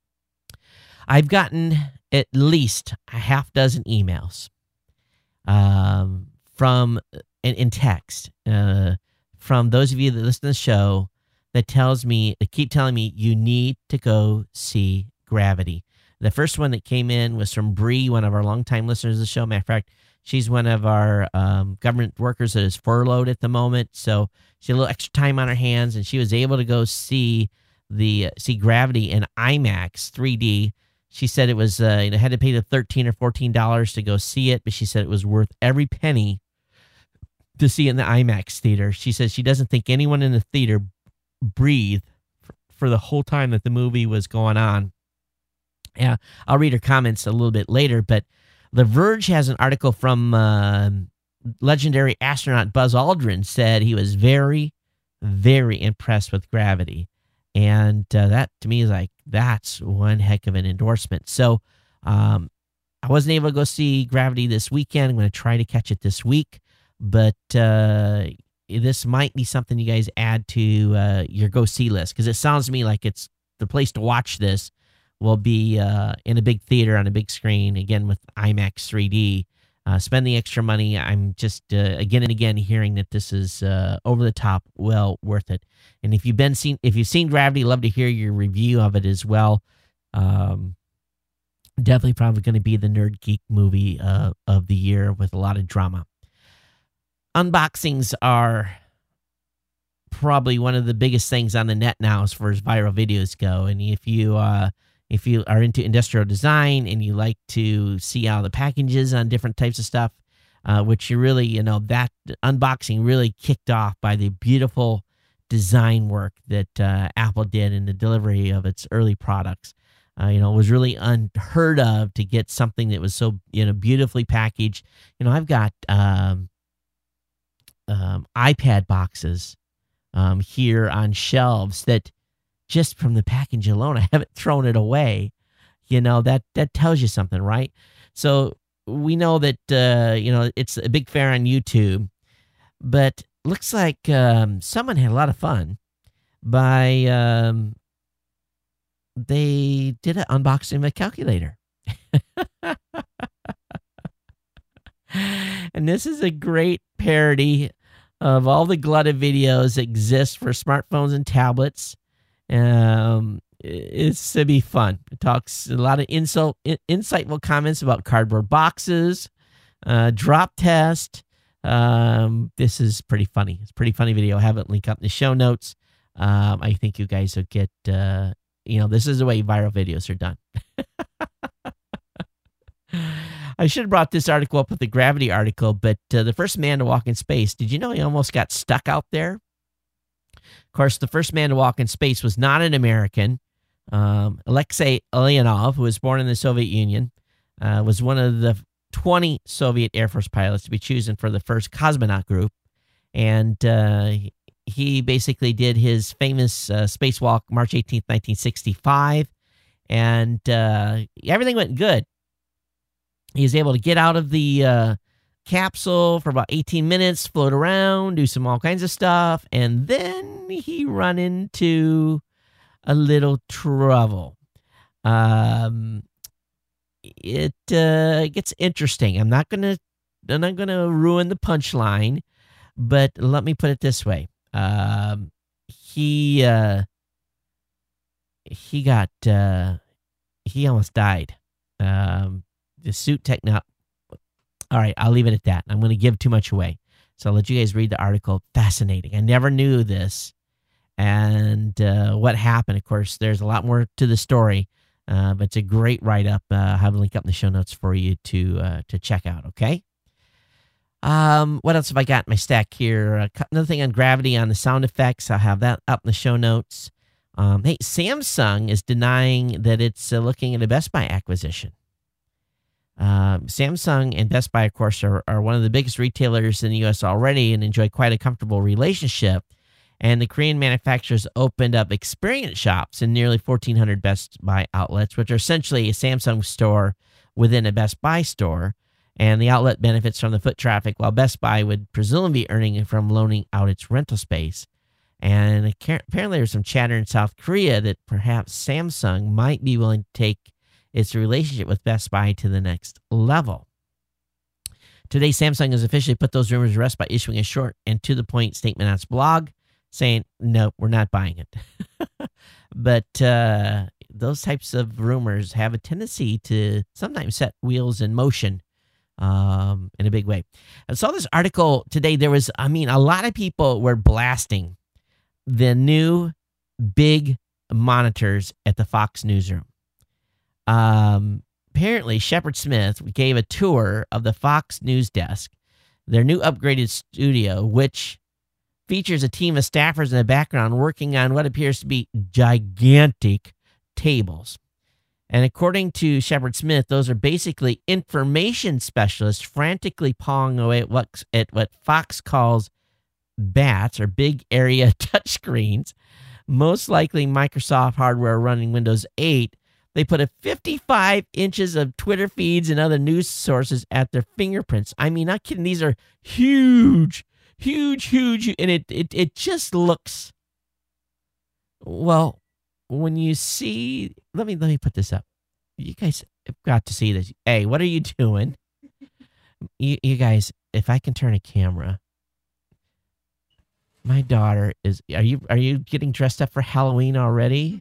I've gotten at least a half dozen emails um, from in, in text. Uh, from those of you that listen to the show that tells me, that keep telling me you need to go see Gravity. The first one that came in was from Bree, one of our longtime listeners of the show. Matter of fact, she's one of our um, government workers that is furloughed at the moment. So she had a little extra time on her hands, and she was able to go see the see Gravity in IMAX three D. She said it was, uh, you know, had to pay the thirteen or fourteen dollars to go see it, but she said it was worth every penny to see it in the IMAX theater. She says she doesn't think anyone in the theater breathed for, for the whole time that the movie was going on. Yeah, I'll read her comments a little bit later, but The Verge has an article from uh, legendary astronaut Buzz Aldrin said he was very, very impressed with Gravity. And uh, that, to me, is like, that's one heck of an endorsement. So um, I wasn't able to go see Gravity this weekend. I'm going to try to catch it this week. But uh, this might be something you guys add to uh, your go-see list, because it sounds to me like it's the place to watch this will be uh, in a big theater on a big screen, again with IMAX three D. Uh, spend the extra money. I'm just, uh, again and again, hearing that this is uh, over the top, well worth it. And if you've been seen, if you've seen Gravity, love to hear your review of it as well. Um, definitely probably going to be the Nerd Geek movie uh, of the year with a lot of drama. Unboxings are probably one of the biggest things on the net now as far as viral videos go. And if you uh, if you are into industrial design and you like to see how the packages on different types of stuff, uh, which you really, you know, that unboxing really kicked off by the beautiful design work that uh, Apple did in the delivery of its early products. Uh, you know, it was really unheard of to get something that was so, you know, beautifully packaged. You know, I've got um, um, iPad boxes um, here on shelves that just from the package alone, I haven't thrown it away. You know, that that tells you something, right? So we know that, uh, you know, it's a big fair on YouTube, but looks like um, someone had a lot of fun by, um, they did an unboxing of a calculator. And this is a great parody of all the glutted videos that exist for smartphones and tablets. Um, it's to be fun. It talks a lot of insult, insightful comments about cardboard boxes, uh, drop test. Um, this is pretty funny. It's a pretty funny video. I have it linked up in the show notes. Um, I think you guys will get, uh, you know, this is the way viral videos are done. I should have brought this article up with the Gravity article, but uh, the first man to walk in space, did you know he almost got stuck out there? Of course, the first man to walk in space was not an American. Um, Alexei Leonov, who was born in the Soviet Union, uh, was one of the twenty Soviet Air Force pilots to be chosen for the first cosmonaut group. And uh, he basically did his famous uh, spacewalk March eighteenth, nineteen sixty-five. And uh, everything went good. He was able to get out of the uh, capsule for about eighteen minutes, float around, do some all kinds of stuff. And then he run into a little trouble. Um, it uh, gets interesting. I'm not gonna, I'm not gonna ruin the punchline, but let me put it this way: um, he uh, he got uh, he almost died. Um, the suit techno. All right, I'll leave it at that. I'm going to give too much away, so I'll let you guys read the article. Fascinating. I never knew this. And uh, what happened, of course, there's a lot more to the story, uh, but it's a great write-up. Uh, I'll have a link up in the show notes for you to uh, to check out, okay? Um, what else have I got in my stack here? Uh, another thing on Gravity on the sound effects. I'll have that up in the show notes. Um, hey, Samsung is denying that it's uh, looking at a Best Buy acquisition. Uh, Samsung and Best Buy, of course, are, are one of the biggest retailers in the U S already and enjoy quite a comfortable relationship. And the Korean manufacturers opened up experience shops in nearly fourteen hundred Best Buy outlets, which are essentially a Samsung store within a Best Buy store. And the outlet benefits from the foot traffic, while Best Buy would presumably be earning from loaning out its rental space. And apparently there's some chatter in South Korea that perhaps Samsung might be willing to take its relationship with Best Buy to the next level. Today, Samsung has officially put those rumors to rest by issuing a short and to-the-point statement on its blog, saying, no, we're not buying it. But uh, those types of rumors have a tendency to sometimes set wheels in motion um, in a big way. I saw this article today. There was, I mean, a lot of people were blasting the new big monitors at the Fox newsroom. Um, apparently, Shepard Smith gave a tour of the Fox News desk, their new upgraded studio, which features a team of staffers in the background working on what appears to be gigantic tables. And according to Shepard Smith, those are basically information specialists frantically pawing away at what, at what Fox calls bats, or big area touchscreens, most likely Microsoft hardware running Windows eight. They put a fifty-five inches of Twitter feeds and other news sources at their fingerprints. I mean, not kidding. These are huge, huge, huge. And it, it, it just looks, well, when you see, let me, let me put this up. You guys have got to see this. Hey, what are you doing? You, you guys, if I can turn a camera, my daughter is, are you, are you getting dressed up for Halloween already?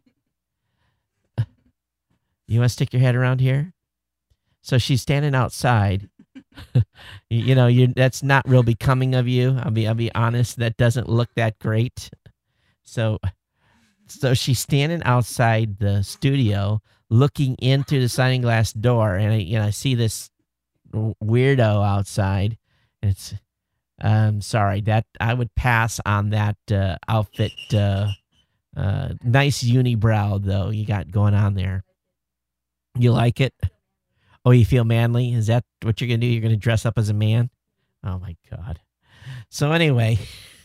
You want to stick your head around here? So she's standing outside. you, you know, you that's not real becoming of you. I'll be I'll be honest. That doesn't look that great. So, so she's standing outside the studio, looking in through the sliding glass door, and I, you know, I see this weirdo outside, It's, um, sorry, that I would pass on that uh, outfit. Uh, uh, nice unibrow, though, you got going on there. You like it? Oh, you feel manly? Is that what you're going to do? You're going to dress up as a man? Oh, my God. So anyway,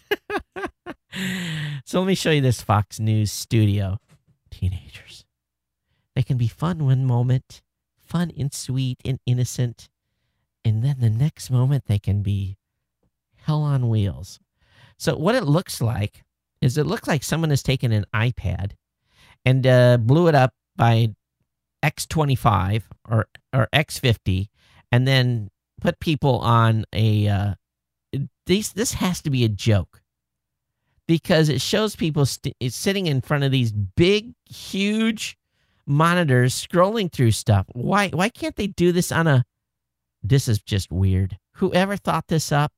so let me show you this Fox News studio. Teenagers. They can be fun one moment, fun and sweet and innocent. And then the next moment they can be hell on wheels. So what it looks like is it looks like someone has taken an iPad and uh, blew it up by X twenty-five or, or X fifty and then put people on a... Uh, these, this has to be a joke because it shows people st- sitting in front of these big, huge monitors scrolling through stuff. Why, why can't they do this on a... This is just weird. Whoever thought this up?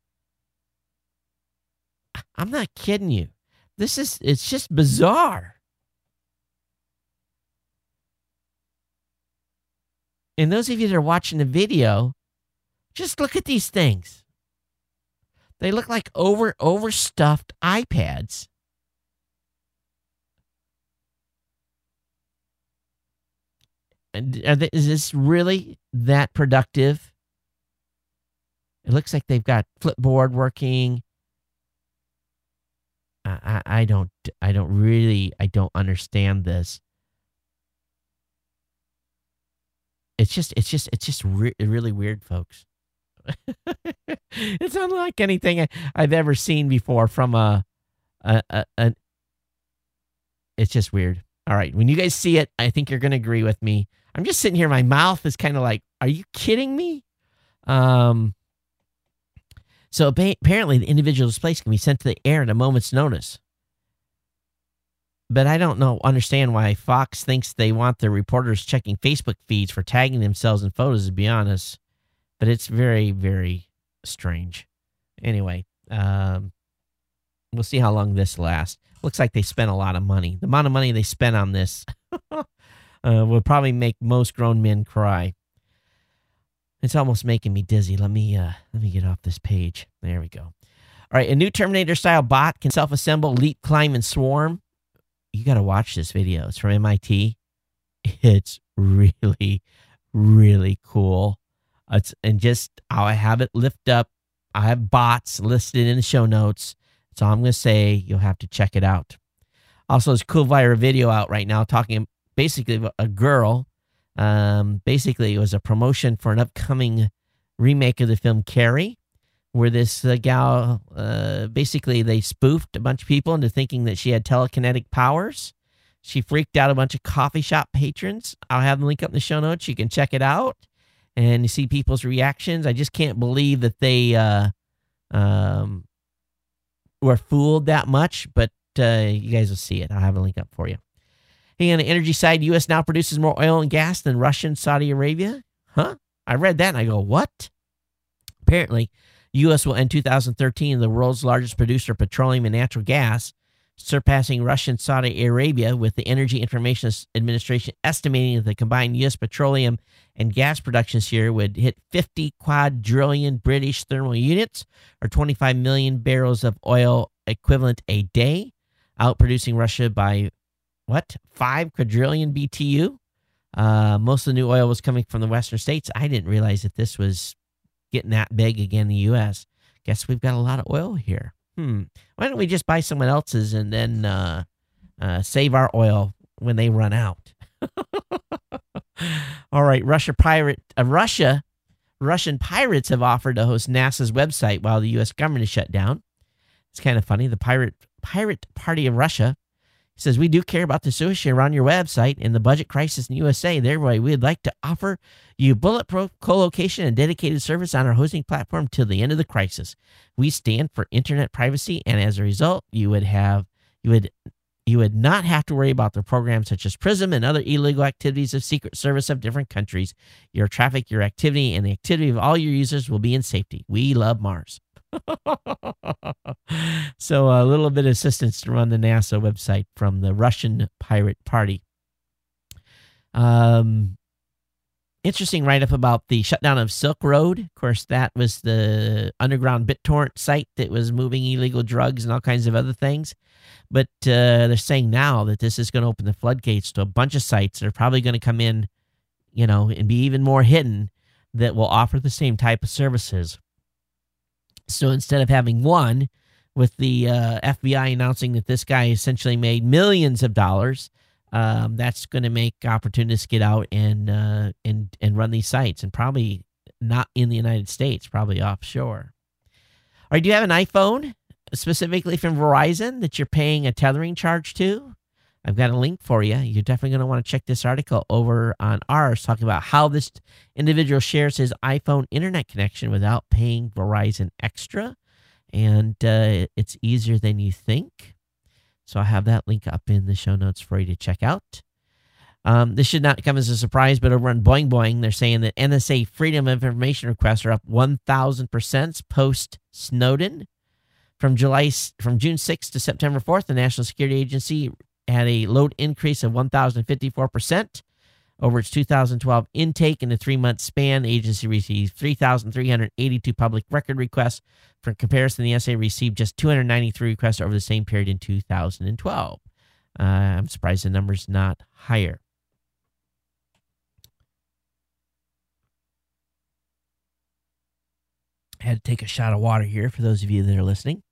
I'm not kidding you. This is, it's just bizarre. And those of you that are watching the video, just look at these things. They look like over, overstuffed iPads. And are they, is this really that productive? It looks like they've got Flipboard working. I, I, I don't, I don't really, I don't understand this. It's just, it's just, it's just re- really weird, folks. It's unlike anything I, I've ever seen before from a, a, a, a, it's just weird. All right. When you guys see it, I think you're going to agree with me. I'm just sitting here. My mouth is kind of like, are you kidding me? Um, so ba- apparently the individual displays can be sent to the air at a moment's notice. But I don't know, understand why Fox thinks they want their reporters checking Facebook feeds for tagging themselves in photos, to be honest. But it's very, very strange. Anyway, um, we'll see how long this lasts. Looks like they spent a lot of money. The amount of money they spent on this uh, will probably make most grown men cry. It's almost making me dizzy. Let me uh, let me get off this page. There we go. All right, a new Terminator-style bot can self-assemble, leap, climb, and swarm. You got to watch this video. It's from M I T. It's really, really cool. It's, and just, I'll have it lift up. I have bots listed in the show notes. That's all I'm going to say. You'll have to check it out. Also, there's a cool viral video out right now talking basically about a girl. Um, basically, it was a promotion for an upcoming remake of the film Carrie, where this uh, gal, uh, basically they spoofed a bunch of people into thinking that she had telekinetic powers. She freaked out a bunch of coffee shop patrons. I'll have the link up in the show notes. You can check it out and you see people's reactions. I just can't believe that they uh, um, were fooled that much, but uh, you guys will see it. I'll have a link up for you. Hey, on the energy side, U S now produces more oil and gas than Russia and Saudi Arabia. Huh? I read that and I go, what? Apparently, U S will end two thousand thirteen the world's largest producer of petroleum and natural gas, surpassing Russia and Saudi Arabia, with the Energy Information Administration estimating that the combined U S petroleum and gas production this year would hit fifty quadrillion British thermal units, or twenty-five million barrels of oil equivalent a day, outproducing Russia by, what, five quadrillion B T U? Uh, most of the new oil was coming from the western states. I didn't realize that this was getting that big again in the U S. Guess we've got a lot of oil here. Hmm. Why don't we just buy someone else's and then uh, uh, save our oil when they run out? All right, Russia pirate, uh, Russia, Russian pirates have offered to host NASA's website while the U S government is shut down. It's kind of funny. The pirate pirate party of Russia says, we do care about the situation around your website and the budget crisis in the U S A. Therefore, we'd like to offer you bulletproof co-location and dedicated service on our hosting platform till the end of the crisis. We stand for internet privacy, and as a result, you would have you would you would not have to worry about the programs such as PRISM and other illegal activities of Secret Service of different countries. Your traffic, your activity, and the activity of all your users will be in safety. We love Mars. So a little bit of assistance to run the NASA website from the Russian pirate party. Um, interesting write-up about the shutdown of Silk Road. Of course, that was the underground BitTorrent site that was moving illegal drugs and all kinds of other things. But uh, they're saying now that this is going to open the floodgates to a bunch of sites that are probably going to come in, you know, and be even more hidden that will offer the same type of services. So instead of having one with the uh, F B I announcing that this guy essentially made millions of dollars, um, that's going to make opportunists get out and, uh, and, and run these sites, and probably not in the United States, probably offshore. All right, do you have an iPhone, specifically from Verizon, that you're paying a tethering charge to? I've got a link for you. You're definitely going to want to check this article over on ours, talking about how this individual shares his iPhone internet connection without paying Verizon extra. And uh, it's easier than you think. So I have that link up in the show notes for you to check out. Um, this should not come as a surprise, but over on Boing Boing, they're saying that N S A Freedom of Information requests are up one thousand percent post-Snowden. From July, from June sixth to September fourth, the National Security Agency had a load increase of one thousand fifty-four percent over its two thousand twelve intake. In a three-month span, the agency received three thousand three hundred eighty-two public record requests. For comparison, the N S A received just two hundred ninety-three requests over the same period in two thousand twelve. Uh, I'm surprised the number's not higher. I had to take a shot of water here for those of you that are listening.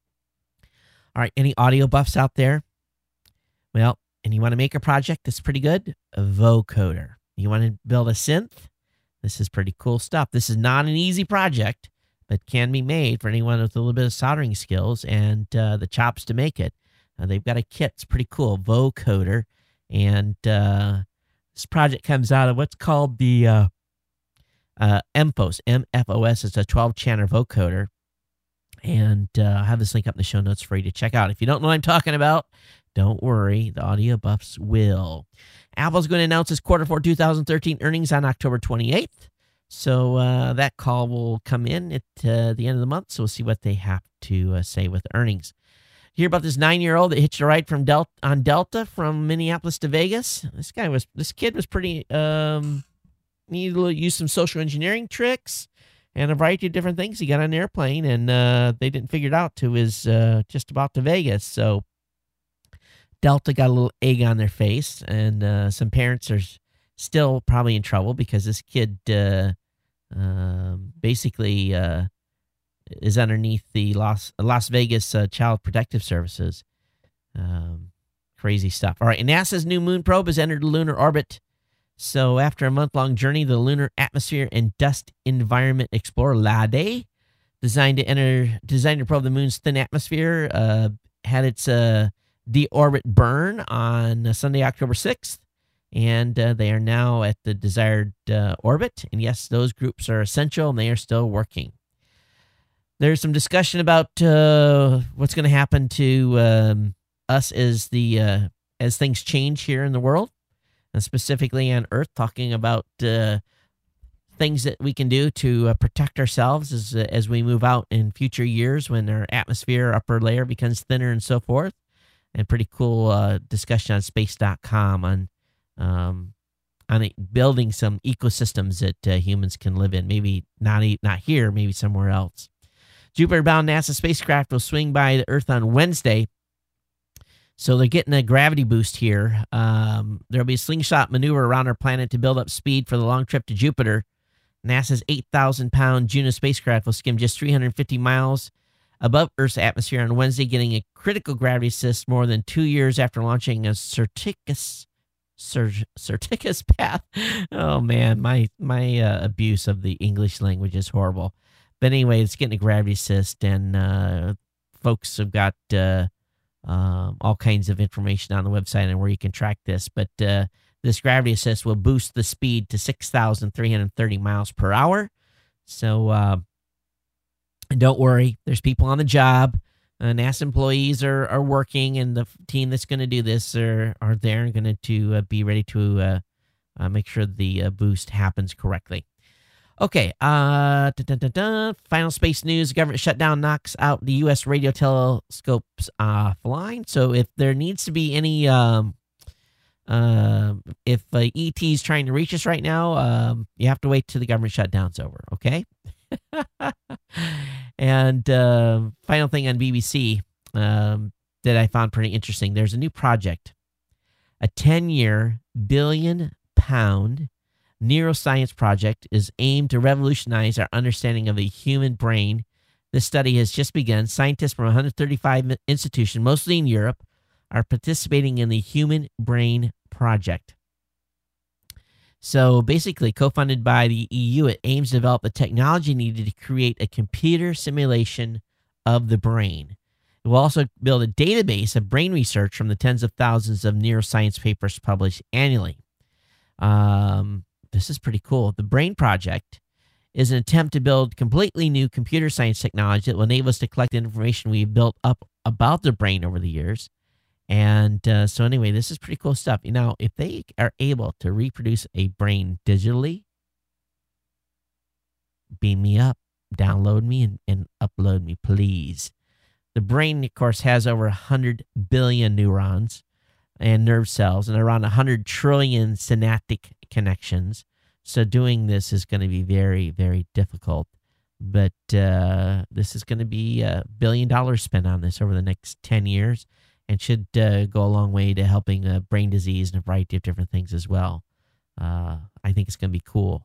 All right, any audio buffs out there? Well, and you want to make a project that's pretty good? A vocoder. You want to build a synth? This is pretty cool stuff. This is not an easy project, but can be made for anyone with a little bit of soldering skills and uh, the chops to make it. Uh, they've got a kit. It's pretty cool, vocoder. And uh, this project comes out of what's called the uh, uh, M F O S. M F O S. It's a twelve-channel vocoder. And uh, I'll have this link up in the show notes for you to check out. If you don't know what I'm talking about, don't worry, the audio buffs will. Apple's going to announce its quarter four twenty thirteen earnings on October twenty-eighth. So uh, that call will come in at uh, the end of the month. So we'll see what they have to uh, say with earnings. Hear about this nine-year-old that hitched a ride from Delta on Delta from Minneapolis to Vegas. This guy was, this kid was pretty, um, needed to use some social engineering tricks and a variety of different things. He got on an airplane, and uh, they didn't figure it out till he was uh, just about to Vegas. So Delta got a little egg on their face, and uh, some parents are still probably in trouble because this kid uh, uh, basically uh, is underneath the Las, Las Vegas uh, Child Protective Services. Um, crazy stuff. All right, and NASA's new moon probe has entered lunar orbit. So after a month-long journey, the Lunar Atmosphere and Dust Environment Explorer LADE, designed to enter, designed to probe the moon's thin atmosphere, uh, had its uh, deorbit burn on Sunday, October sixth, and uh, they are now at the desired uh, orbit. And yes, those groups are essential, and they are still working. There's some discussion about uh, what's going to happen to um, us as the uh, as things change here in the world. And specifically on Earth, talking about uh, things that we can do to uh, protect ourselves as uh, as we move out in future years when our atmosphere, upper layer becomes thinner and so forth. And pretty cool uh, discussion on space dot com on um, on it, building some ecosystems that uh, humans can live in. Maybe not not here, maybe somewhere else. Jupiter-bound NASA spacecraft will swing by the Earth on Wednesday. So they're getting a gravity boost here. Um, there'll be a slingshot maneuver around our planet to build up speed for the long trip to Jupiter. NASA's eight thousand pound Juno spacecraft will skim just three hundred fifty miles above Earth's atmosphere on Wednesday, getting a critical gravity assist more than two years after launching a Certicus, Cer- Certicus path. Oh, man, my, my uh, abuse of the English language is horrible. But anyway, it's getting a gravity assist, and uh, folks have got... Uh, Um, all kinds of information on the website and where you can track this. But uh, this gravity assist will boost the speed to six thousand three hundred thirty miles per hour. So uh, don't worry, there's people on the job. Uh, NASA employees are, are working, and the team that's going to do this are, are there and going to uh, be ready to uh, uh, make sure the uh, boost happens correctly. Okay, uh, da, da, da, da. Final space news. Government shutdown knocks out the U S radio telescopes offline. So if there needs to be any um, uh, if uh, E T is trying to reach us right now, um, you have to wait till the government shutdown's over, okay? And uh, final thing on B B C um, that I found pretty interesting. There's a new project, a ten-year, billion-pound neuroscience project is aimed to revolutionize our understanding of the human brain. This study has just begun. Scientists from one hundred thirty-five institutions, mostly in Europe, are participating in the Human Brain Project. So basically, co-funded by the E U, it aims to develop the technology needed to create a computer simulation of the brain. It will also build a database of brain research from the tens of thousands of neuroscience papers published annually. Um, this is pretty cool. The Brain Project is an attempt to build completely new computer science technology that will enable us to collect the information we've built up about the brain over the years. And uh, so anyway, this is pretty cool stuff. You know, if they are able to reproduce a brain digitally, beam me up, download me, and, and upload me, please. The brain, of course, has over one hundred billion neurons and nerve cells and around one hundred trillion synaptic connections. So doing this is going to be very, very difficult. But uh, this is going to be a billion dollars spent on this over the next ten years. And should uh, go a long way to helping uh, brain disease and a variety of different things as well. Uh, I think it's going to be cool.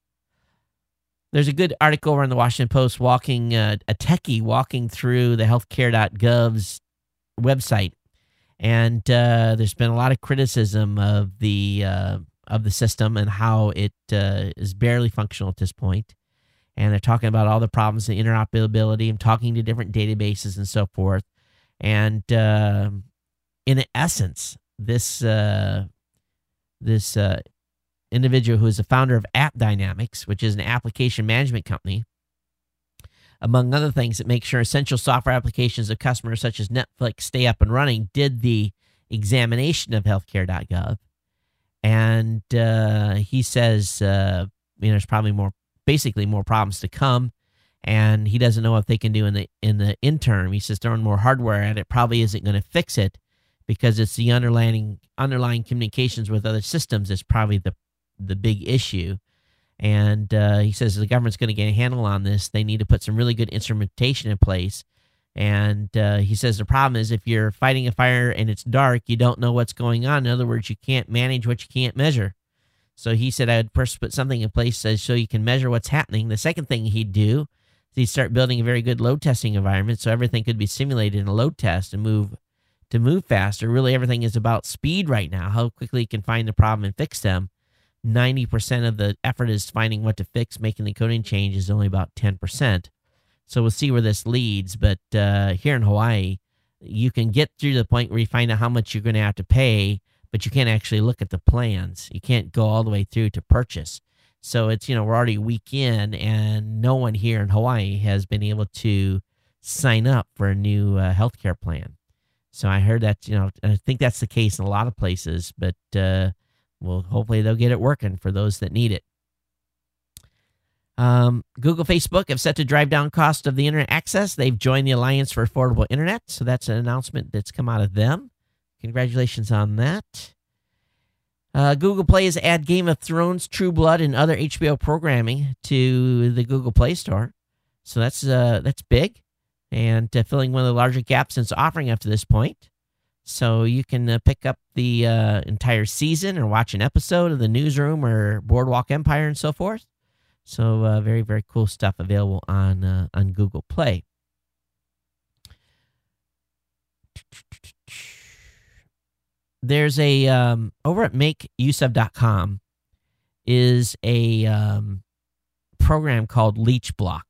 There's a good article over on the Washington Post walking, uh, a techie walking through the healthcare dot gov's website. And uh, there's been a lot of criticism of the uh, of the system and how it uh, is barely functional at this point. And they're talking about all the problems, the interoperability, and talking to different databases and so forth. And uh, in essence, this uh, this uh, individual who is the founder of AppDynamics, which is an application management company, among other things that make sure essential software applications of customers such as Netflix stay up and running, did the examination of healthcare dot gov. And uh, he says, uh, you know, there's probably more, basically more problems to come. And he doesn't know what they can do in the in the interim. He says throwing more hardware at it probably isn't going to fix it, because it's the underlying underlying communications with other systems that's probably the the big issue. And uh, he says the government's going to get a handle on this. They need to put some really good instrumentation in place. And uh, he says the problem is if you're fighting a fire and it's dark, you don't know what's going on. In other words, you can't manage what you can't measure. So he said I would first put something in place so you can measure what's happening. The second thing he'd do, he'd start building a very good load testing environment so everything could be simulated in a load test and move to move faster. Really, everything is about speed right now, how quickly you can find the problem and fix them. ninety percent of the effort is finding what to fix. Making the coding change is only about ten percent. So we'll see where this leads. But uh, here in Hawaii, you can get through the point where you find out how much you're going to have to pay, but you can't actually look at the plans. You can't go all the way through to purchase. So it's, you know, we're already a week in, and no one here in Hawaii has been able to sign up for a new uh, healthcare plan. So I heard that, you know, I think that's the case in a lot of places, but uh, well, hopefully they'll get it working for those that need it. Um, Google, Facebook have set to drive down cost of the internet access. They've joined the Alliance for Affordable Internet, so that's an announcement that's come out of them. Congratulations on that. Uh, Google Play has added Game of Thrones, True Blood, and other H B O programming to the Google Play Store. So that's uh, that's big, and uh, filling one of the larger gaps since offering up to this point. So you can uh, pick up the uh, entire season or watch an episode of The Newsroom or Boardwalk Empire and so forth. So uh, very, very cool stuff available on uh, on Google Play. There's a, um, over at make use of dot com is a um, program called LeechBlock.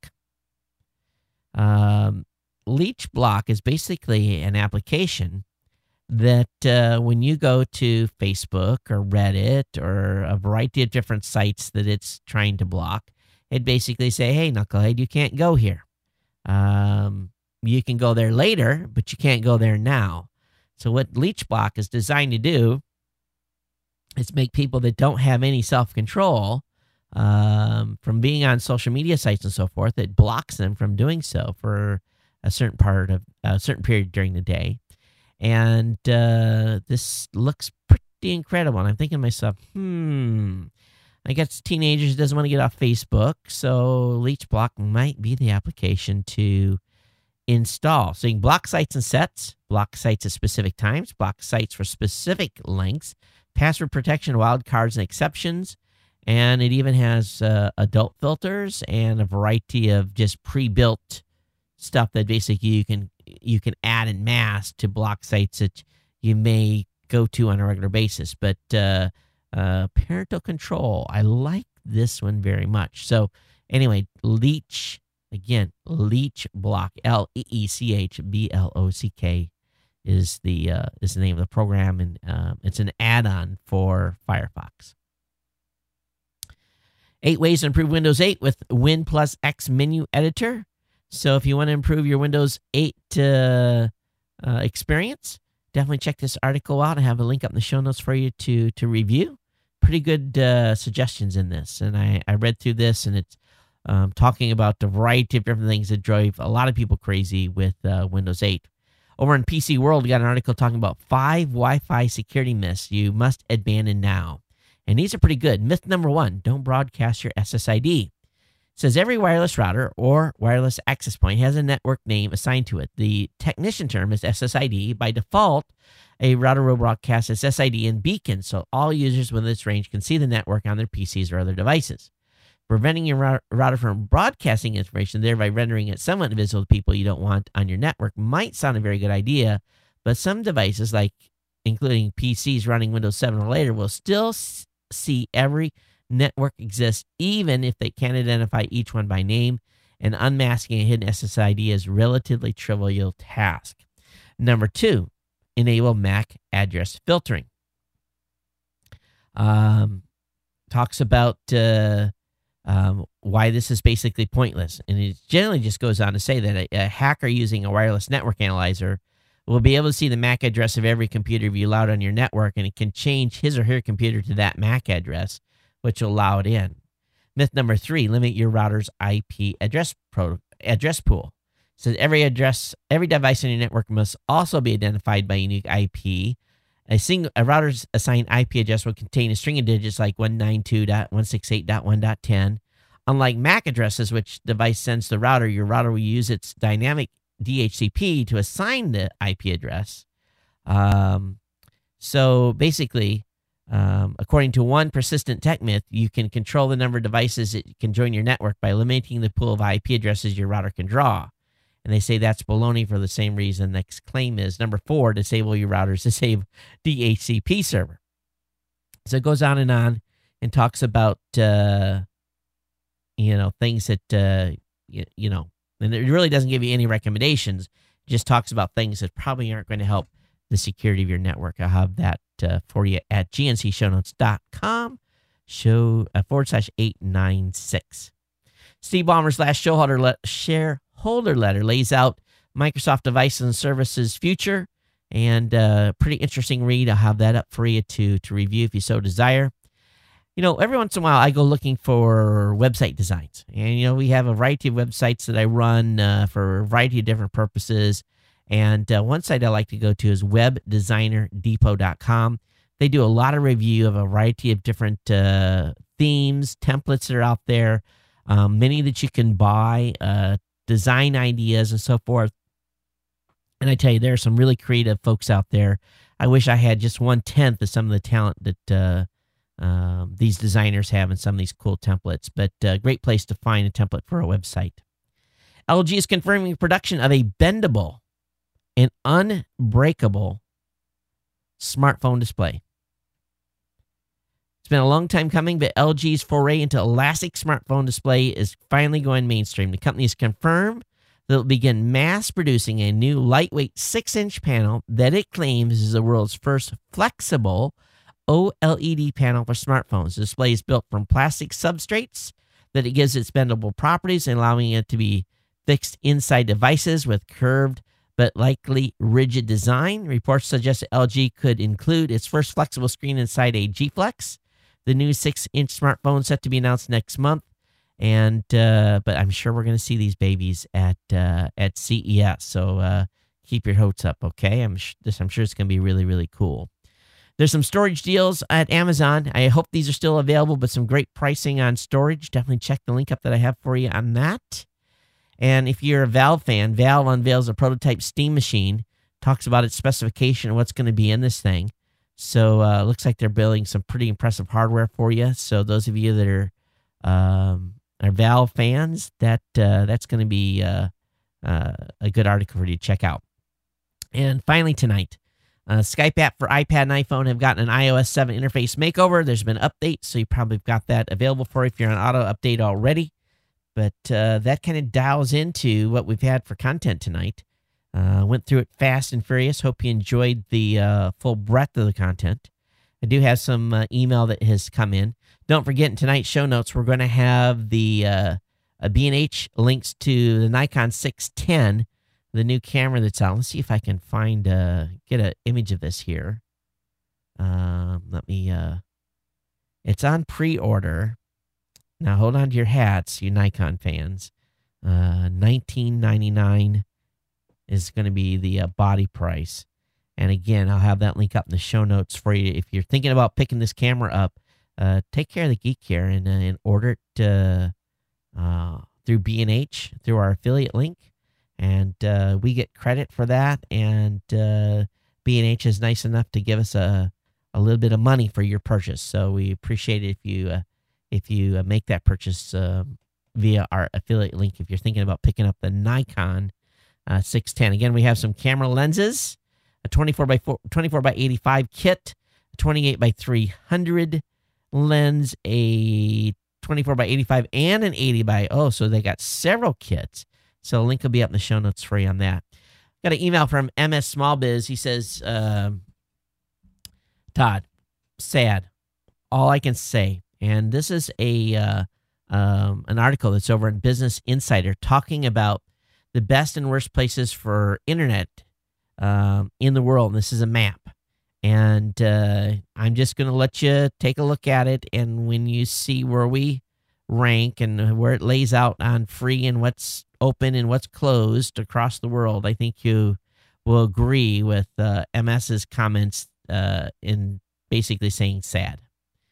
Um, LeechBlock is basically an application that uh, when you go to Facebook or Reddit or a variety of different sites that it's trying to block, it basically say, hey, knucklehead, you can't go here. Um, you can go there later, but you can't go there now. So what LeechBlock is designed to do is make people that don't have any self-control um, from being on social media sites and so forth, it blocks them from doing so for a certain part of a certain period during the day. And uh, this looks pretty pretty incredible. And I'm thinking to myself, hmm, I guess teenagers doesn't want to get off Facebook, so LeechBlock might be the application to install. So you can block sites and sets, block sites at specific times, block sites for specific lengths, password protection, wildcards, and exceptions. And it even has uh, adult filters and a variety of just pre-built stuff that basically you can you can add en masse to block sites that you may go to on a regular basis. But uh, uh, parental control, I like this one very much. So anyway, Leech, again, LeechBlock, L E E C H B L O C K is the uh, is the name of the program, and uh, it's an add-on for Firefox. Eight ways to improve Windows eight with Win plus X menu editor. So if you want to improve your Windows eight uh, uh, experience, definitely check this article out. I have a link up in the show notes for you to to review. Pretty good uh, suggestions in this. And I, I read through this, and it's um, talking about a variety of different things that drive a lot of people crazy with uh, Windows eight. Over in P C World, we got an article talking about five Wi-Fi security myths you must abandon now. And these are pretty good. Myth number one, don't broadcast your S S I D. It says every wireless router or wireless access point has a network name assigned to it. The technician term is S S I D. By default, a router will broadcast its S S I D in beacon, so all users within this range can see the network on their P Cs or other devices. Preventing your router from broadcasting information, thereby rendering it somewhat invisible to people you don't want on your network, might sound a very good idea, but some devices, like including P Cs running Windows seven or later, will still see every network exists, even if they can't identify each one by name, and unmasking a hidden S S I D is a relatively trivial task. Number two, enable M A C address filtering. Um, talks about uh, um, why this is basically pointless, and it generally just goes on to say that a, a hacker using a wireless network analyzer will be able to see the M A C address of every computer you allowed on your network, and it can change his or her computer to that M A C address, which will allow it in. Myth number three, limit your router's I P address pro, address pool. So every address, every device on your network must also be identified by a unique I P. A single a router's assigned I P address will contain a string of digits like one ninety-two dot one sixty-eight dot one dot ten. Unlike M A C addresses, which device sends to the router, your router will use its dynamic D H C P to assign the I P address. Um, so basically, um, according to one persistent tech myth, you can control the number of devices that can join your network by limiting the pool of I P addresses your router can draw. And they say that's baloney for the same reason. Next claim is number four, disable your routers, disable D H C P server. So it goes on and on and talks about, uh, you know, things that, uh, you, you know, and it really doesn't give you any recommendations. It just talks about things that probably aren't going to help the security of your network. I'll have that uh, for you at G N C show notes dot com, show, uh, forward slash eight nine six. Steve Ballmer's last shareholder, le- shareholder letter lays out Microsoft Devices and Services future, and uh, pretty interesting read. I'll have that up for you to, to review if you so desire. You know, every once in a while I go looking for website designs. And, you know, we have a variety of websites that I run uh, for a variety of different purposes. And uh, one site I like to go to is web designer depot dot com. They do a lot of review of a variety of different uh, themes, templates that are out there, um, many that you can buy, uh, design ideas and so forth. And I tell you, there are some really creative folks out there. I wish I had just one-tenth of some of the talent that uh, Um, these designers have in some of these cool templates, but a uh, great place to find a template for a website. L G is confirming production of a bendable and unbreakable smartphone display. It's been a long time coming, but L G's foray into elastic smartphone display is finally going mainstream. The company has confirmed that it will begin mass producing a new lightweight six-inch panel that it claims is the world's first flexible O L E D panel for smartphones. The display is built from plastic substrates that it gives its bendable properties, allowing it to be fixed inside devices with curved but likely rigid design. Reports suggest that L G could include its first flexible screen inside a G Flex, the new six-inch smartphone set to be announced next month. And uh, but I'm sure we're going to see these babies at uh, at C E S. So uh, keep your hopes up, okay? I'm sh- this I'm sure it's going to be really really cool. There's some storage deals at Amazon. I hope these are still available, but some great pricing on storage. Definitely check the link up that I have for you on that. And if you're a Valve fan, Valve unveils a prototype Steam machine, talks about its specification and what's going to be in this thing. So uh, looks like they're building some pretty impressive hardware for you. So those of you that are um, are Valve fans, that uh, that's going to be uh, uh, a good article for you to check out. And finally tonight, Uh, Skype app for iPad and iPhone have gotten an i O S seven interface makeover. There's been updates, so you probably got that available for you if you're on auto update already. But uh, that kind of dials into what we've had for content tonight. Uh, went through it fast and furious. Hope you enjoyed the uh, full breadth of the content. I do have some uh, email that has come in. Don't forget, in tonight's show notes, we're going to have the uh, B and H links to the Nikon six ten, the new camera that's out. Let's see if I can find, uh, get an image of this here. Um, let me, uh, it's on pre-order. Now hold on to your hats, you Nikon fans. Uh, nineteen ninety-nine is going to be the uh, body price. And again, I'll have that link up in the show notes for you. If you're thinking about picking this camera up, uh, take care of the geek here and, uh, and order it uh, uh, through B and H, through our affiliate link. And uh, we get credit for that, and uh, B and H is nice enough to give us a, a little bit of money for your purchase. So we appreciate it if you uh, if you uh, make that purchase uh, via our affiliate link. If you're thinking about picking up the Nikon uh, six ten, again, we have some camera lenses: a twenty-four by eighty-five kit, a twenty-eight by three hundred lens, a twenty-four by eighty-five, and an eighty by oh, so they got several kits. So a link will be up in the show notes for you on that. Got an email from M S Small Biz. He says, uh, Todd, sad. All I can say. And this is a uh, um, an article that's over in Business Insider talking about the best and worst places for internet um, in the world. And this is a map. And uh, I'm just going to let you take a look at it. And when you see where we rank and where it lays out on free and what's open and what's closed across the world, I think you will agree with uh, MS's comments uh, in basically saying sad.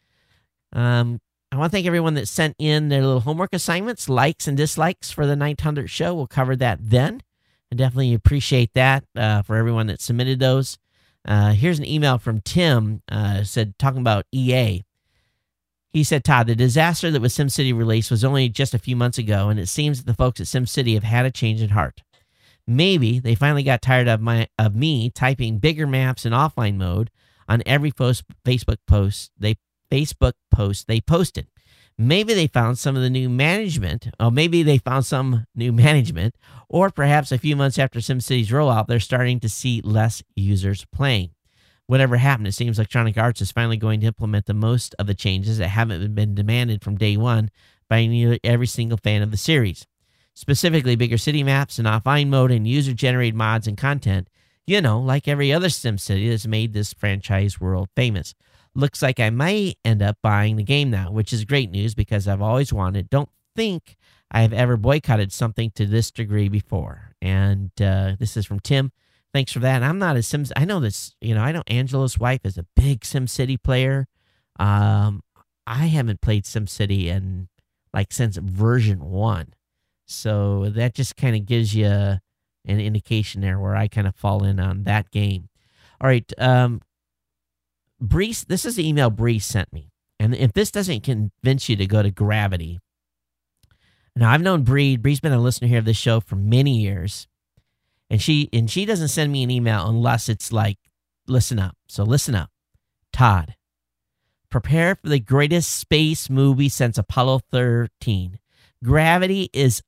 Um, I want to thank everyone that sent in their little homework assignments, likes and dislikes for the nine hundredth show. We'll cover that then. I definitely appreciate that uh, for everyone that submitted those. Uh, here's an email from Tim, uh, said talking about E A. He said, Todd, the disaster that was SimCity release was only just a few months ago, and it seems that the folks at SimCity have had a change in heart. Maybe they finally got tired of my of me typing bigger maps in offline mode on every post, Facebook post they Facebook post they posted. Maybe they found some of the new management, or maybe they found some new management, or perhaps a few months after SimCity's rollout, they're starting to see less users playing. Whatever happened, it seems Electronic Arts is finally going to implement the most of the changes that haven't been demanded from day one by nearly every single fan of the series. Specifically, bigger city maps and offline mode and user-generated mods and content, you know, like every other SimCity that's made this franchise world famous. Looks like I might end up buying the game now, which is great news because I've always wanted. Don't think I've ever boycotted something to this degree before. And uh, this is from Tim. Thanks for that. And I'm not a Sims. I know this, you know, I know Angela's wife is a big SimCity player. Um, I haven't played SimCity in like since version one. So that just kind of gives you an indication there where I kind of fall in on that game. All right. Um, Brees, this is the email Brees sent me. And if this doesn't convince you to go to Gravity. Now, I've known Bree. Bree's been a listener here of this show for many years. And she and she doesn't send me an email unless it's like, listen up. So listen up. Todd, prepare for the greatest space movie since Apollo thirteen. Gravity is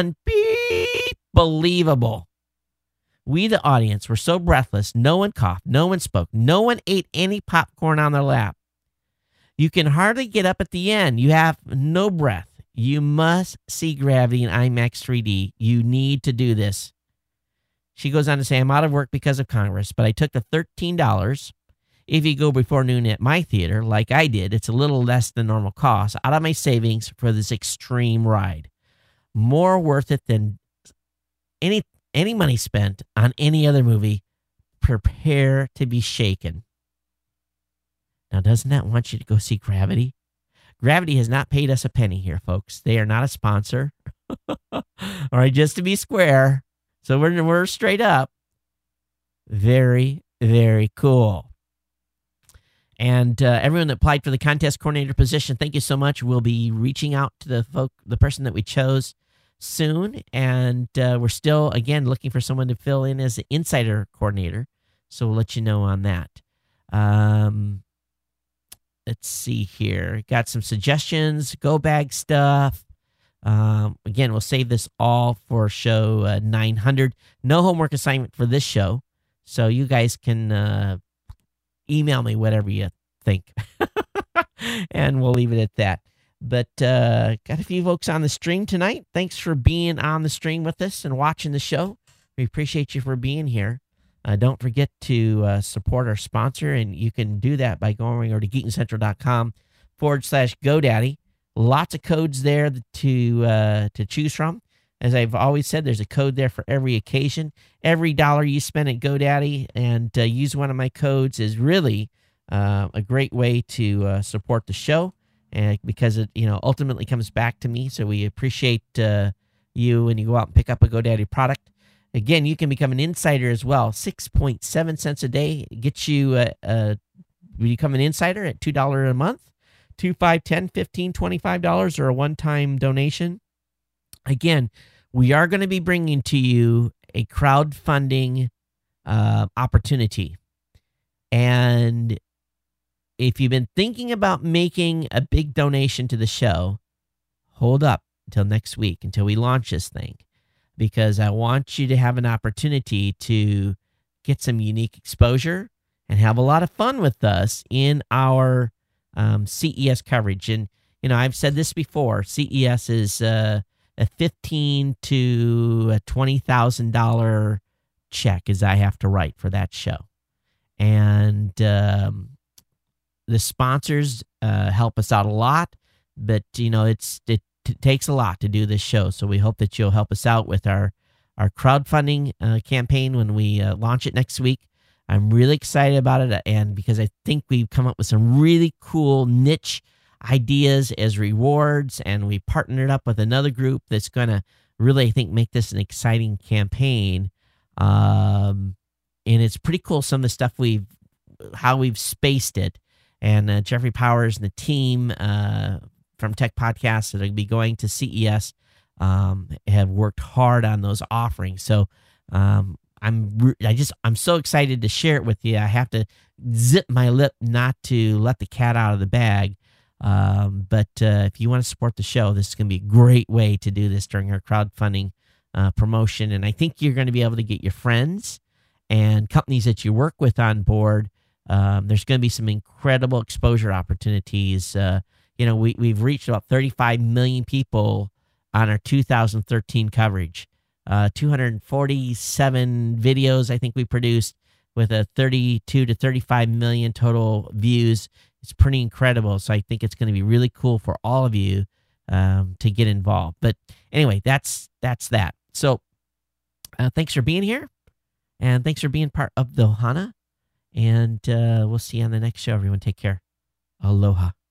unbelievable. We, the audience, were so breathless. No one coughed. No one spoke. No one ate any popcorn on their lap. You can hardly get up at the end. You have no breath. You must see Gravity in IMAX three D. You need to do this. She goes on to say, I'm out of work because of Congress, but I took the thirteen dollars. If you go before noon at my theater, like I did, it's a little less than normal cost, out of my savings for this extreme ride. More worth it than any any money spent on any other movie. Prepare to be shaken. Now, doesn't that want you to go see Gravity? Gravity has not paid us a penny here, folks. They are not a sponsor. All right, just to be square. So we're, we're straight up. Very, very cool. And uh, everyone that applied for the contest coordinator position, thank you so much. We'll be reaching out to the folk, the person that we chose soon. And uh, we're still, again, looking for someone to fill in as the insider coordinator. So we'll let you know on that. Um, let's see here. Got some suggestions, go bag stuff. Um, again, we'll save this all for show uh, nine hundred. No homework assignment for this show. So you guys can uh, email me whatever you think. And we'll leave it at that. But uh, got a few folks on the stream tonight. Thanks for being on the stream with us and watching the show. We appreciate you for being here. Uh, don't forget to uh, support our sponsor, and you can do that by going over to geekingcentral.com forward slash GoDaddy. Lots of codes there to uh, to choose from. As I've always said, there's a code there for every occasion. Every dollar you spend at GoDaddy and uh, use one of my codes is really uh, a great way to uh, support the show, and because it you know ultimately comes back to me. So we appreciate uh, you when you go out and pick up a GoDaddy product. Again, you can become an insider as well. six point seven cents a day gets you uh, uh, become an insider at two dollars a month. two, five, ten, fifteen, twenty-five dollars or a one-time donation. Again, we are going to be bringing to you a crowdfunding uh, opportunity. And if you've been thinking about making a big donation to the show, hold up until next week, until we launch this thing. Because I want you to have an opportunity to get some unique exposure and have a lot of fun with us in our um, C E S coverage. And, you know, I've said this before, C E S is uh, a fifteen to a twenty thousand dollars check as I have to write for that show. And um, the sponsors uh, help us out a lot, but, you know, it's it It takes a lot to do this show, so we hope that you'll help us out with our, our crowdfunding uh, campaign when we uh, launch it next week. I'm really excited about it, and because I think we've come up with some really cool niche ideas as rewards, and we partnered up with another group that's going to really, I think, make this an exciting campaign. Um, and it's pretty cool, some of the stuff we've, how we've spaced it. And uh, Jeffrey Powers and the team uh, from Tech Podcasts that will be going to C E S um, have worked hard on those offerings. So um, I'm I just I'm so excited to share it with you. I have to zip my lip not to let the cat out of the bag. Um, but uh, if you want to support the show, this is going to be a great way to do this during our crowdfunding uh, promotion. And I think you're going to be able to get your friends and companies that you work with on board. Um, there's going to be some incredible exposure opportunities. Uh, you know, we, we've reached about thirty-five million people on our two thousand thirteen coverage. Uh, two hundred forty-seven videos, I think we produced, with a thirty-two to thirty-five million total views. It's pretty incredible. So I think it's going to be really cool for all of you um, to get involved. But anyway, that's that's that. So uh, thanks for being here, and thanks for being part of the Ohana. And uh, we'll see you on the next show, everyone. Take care. Aloha.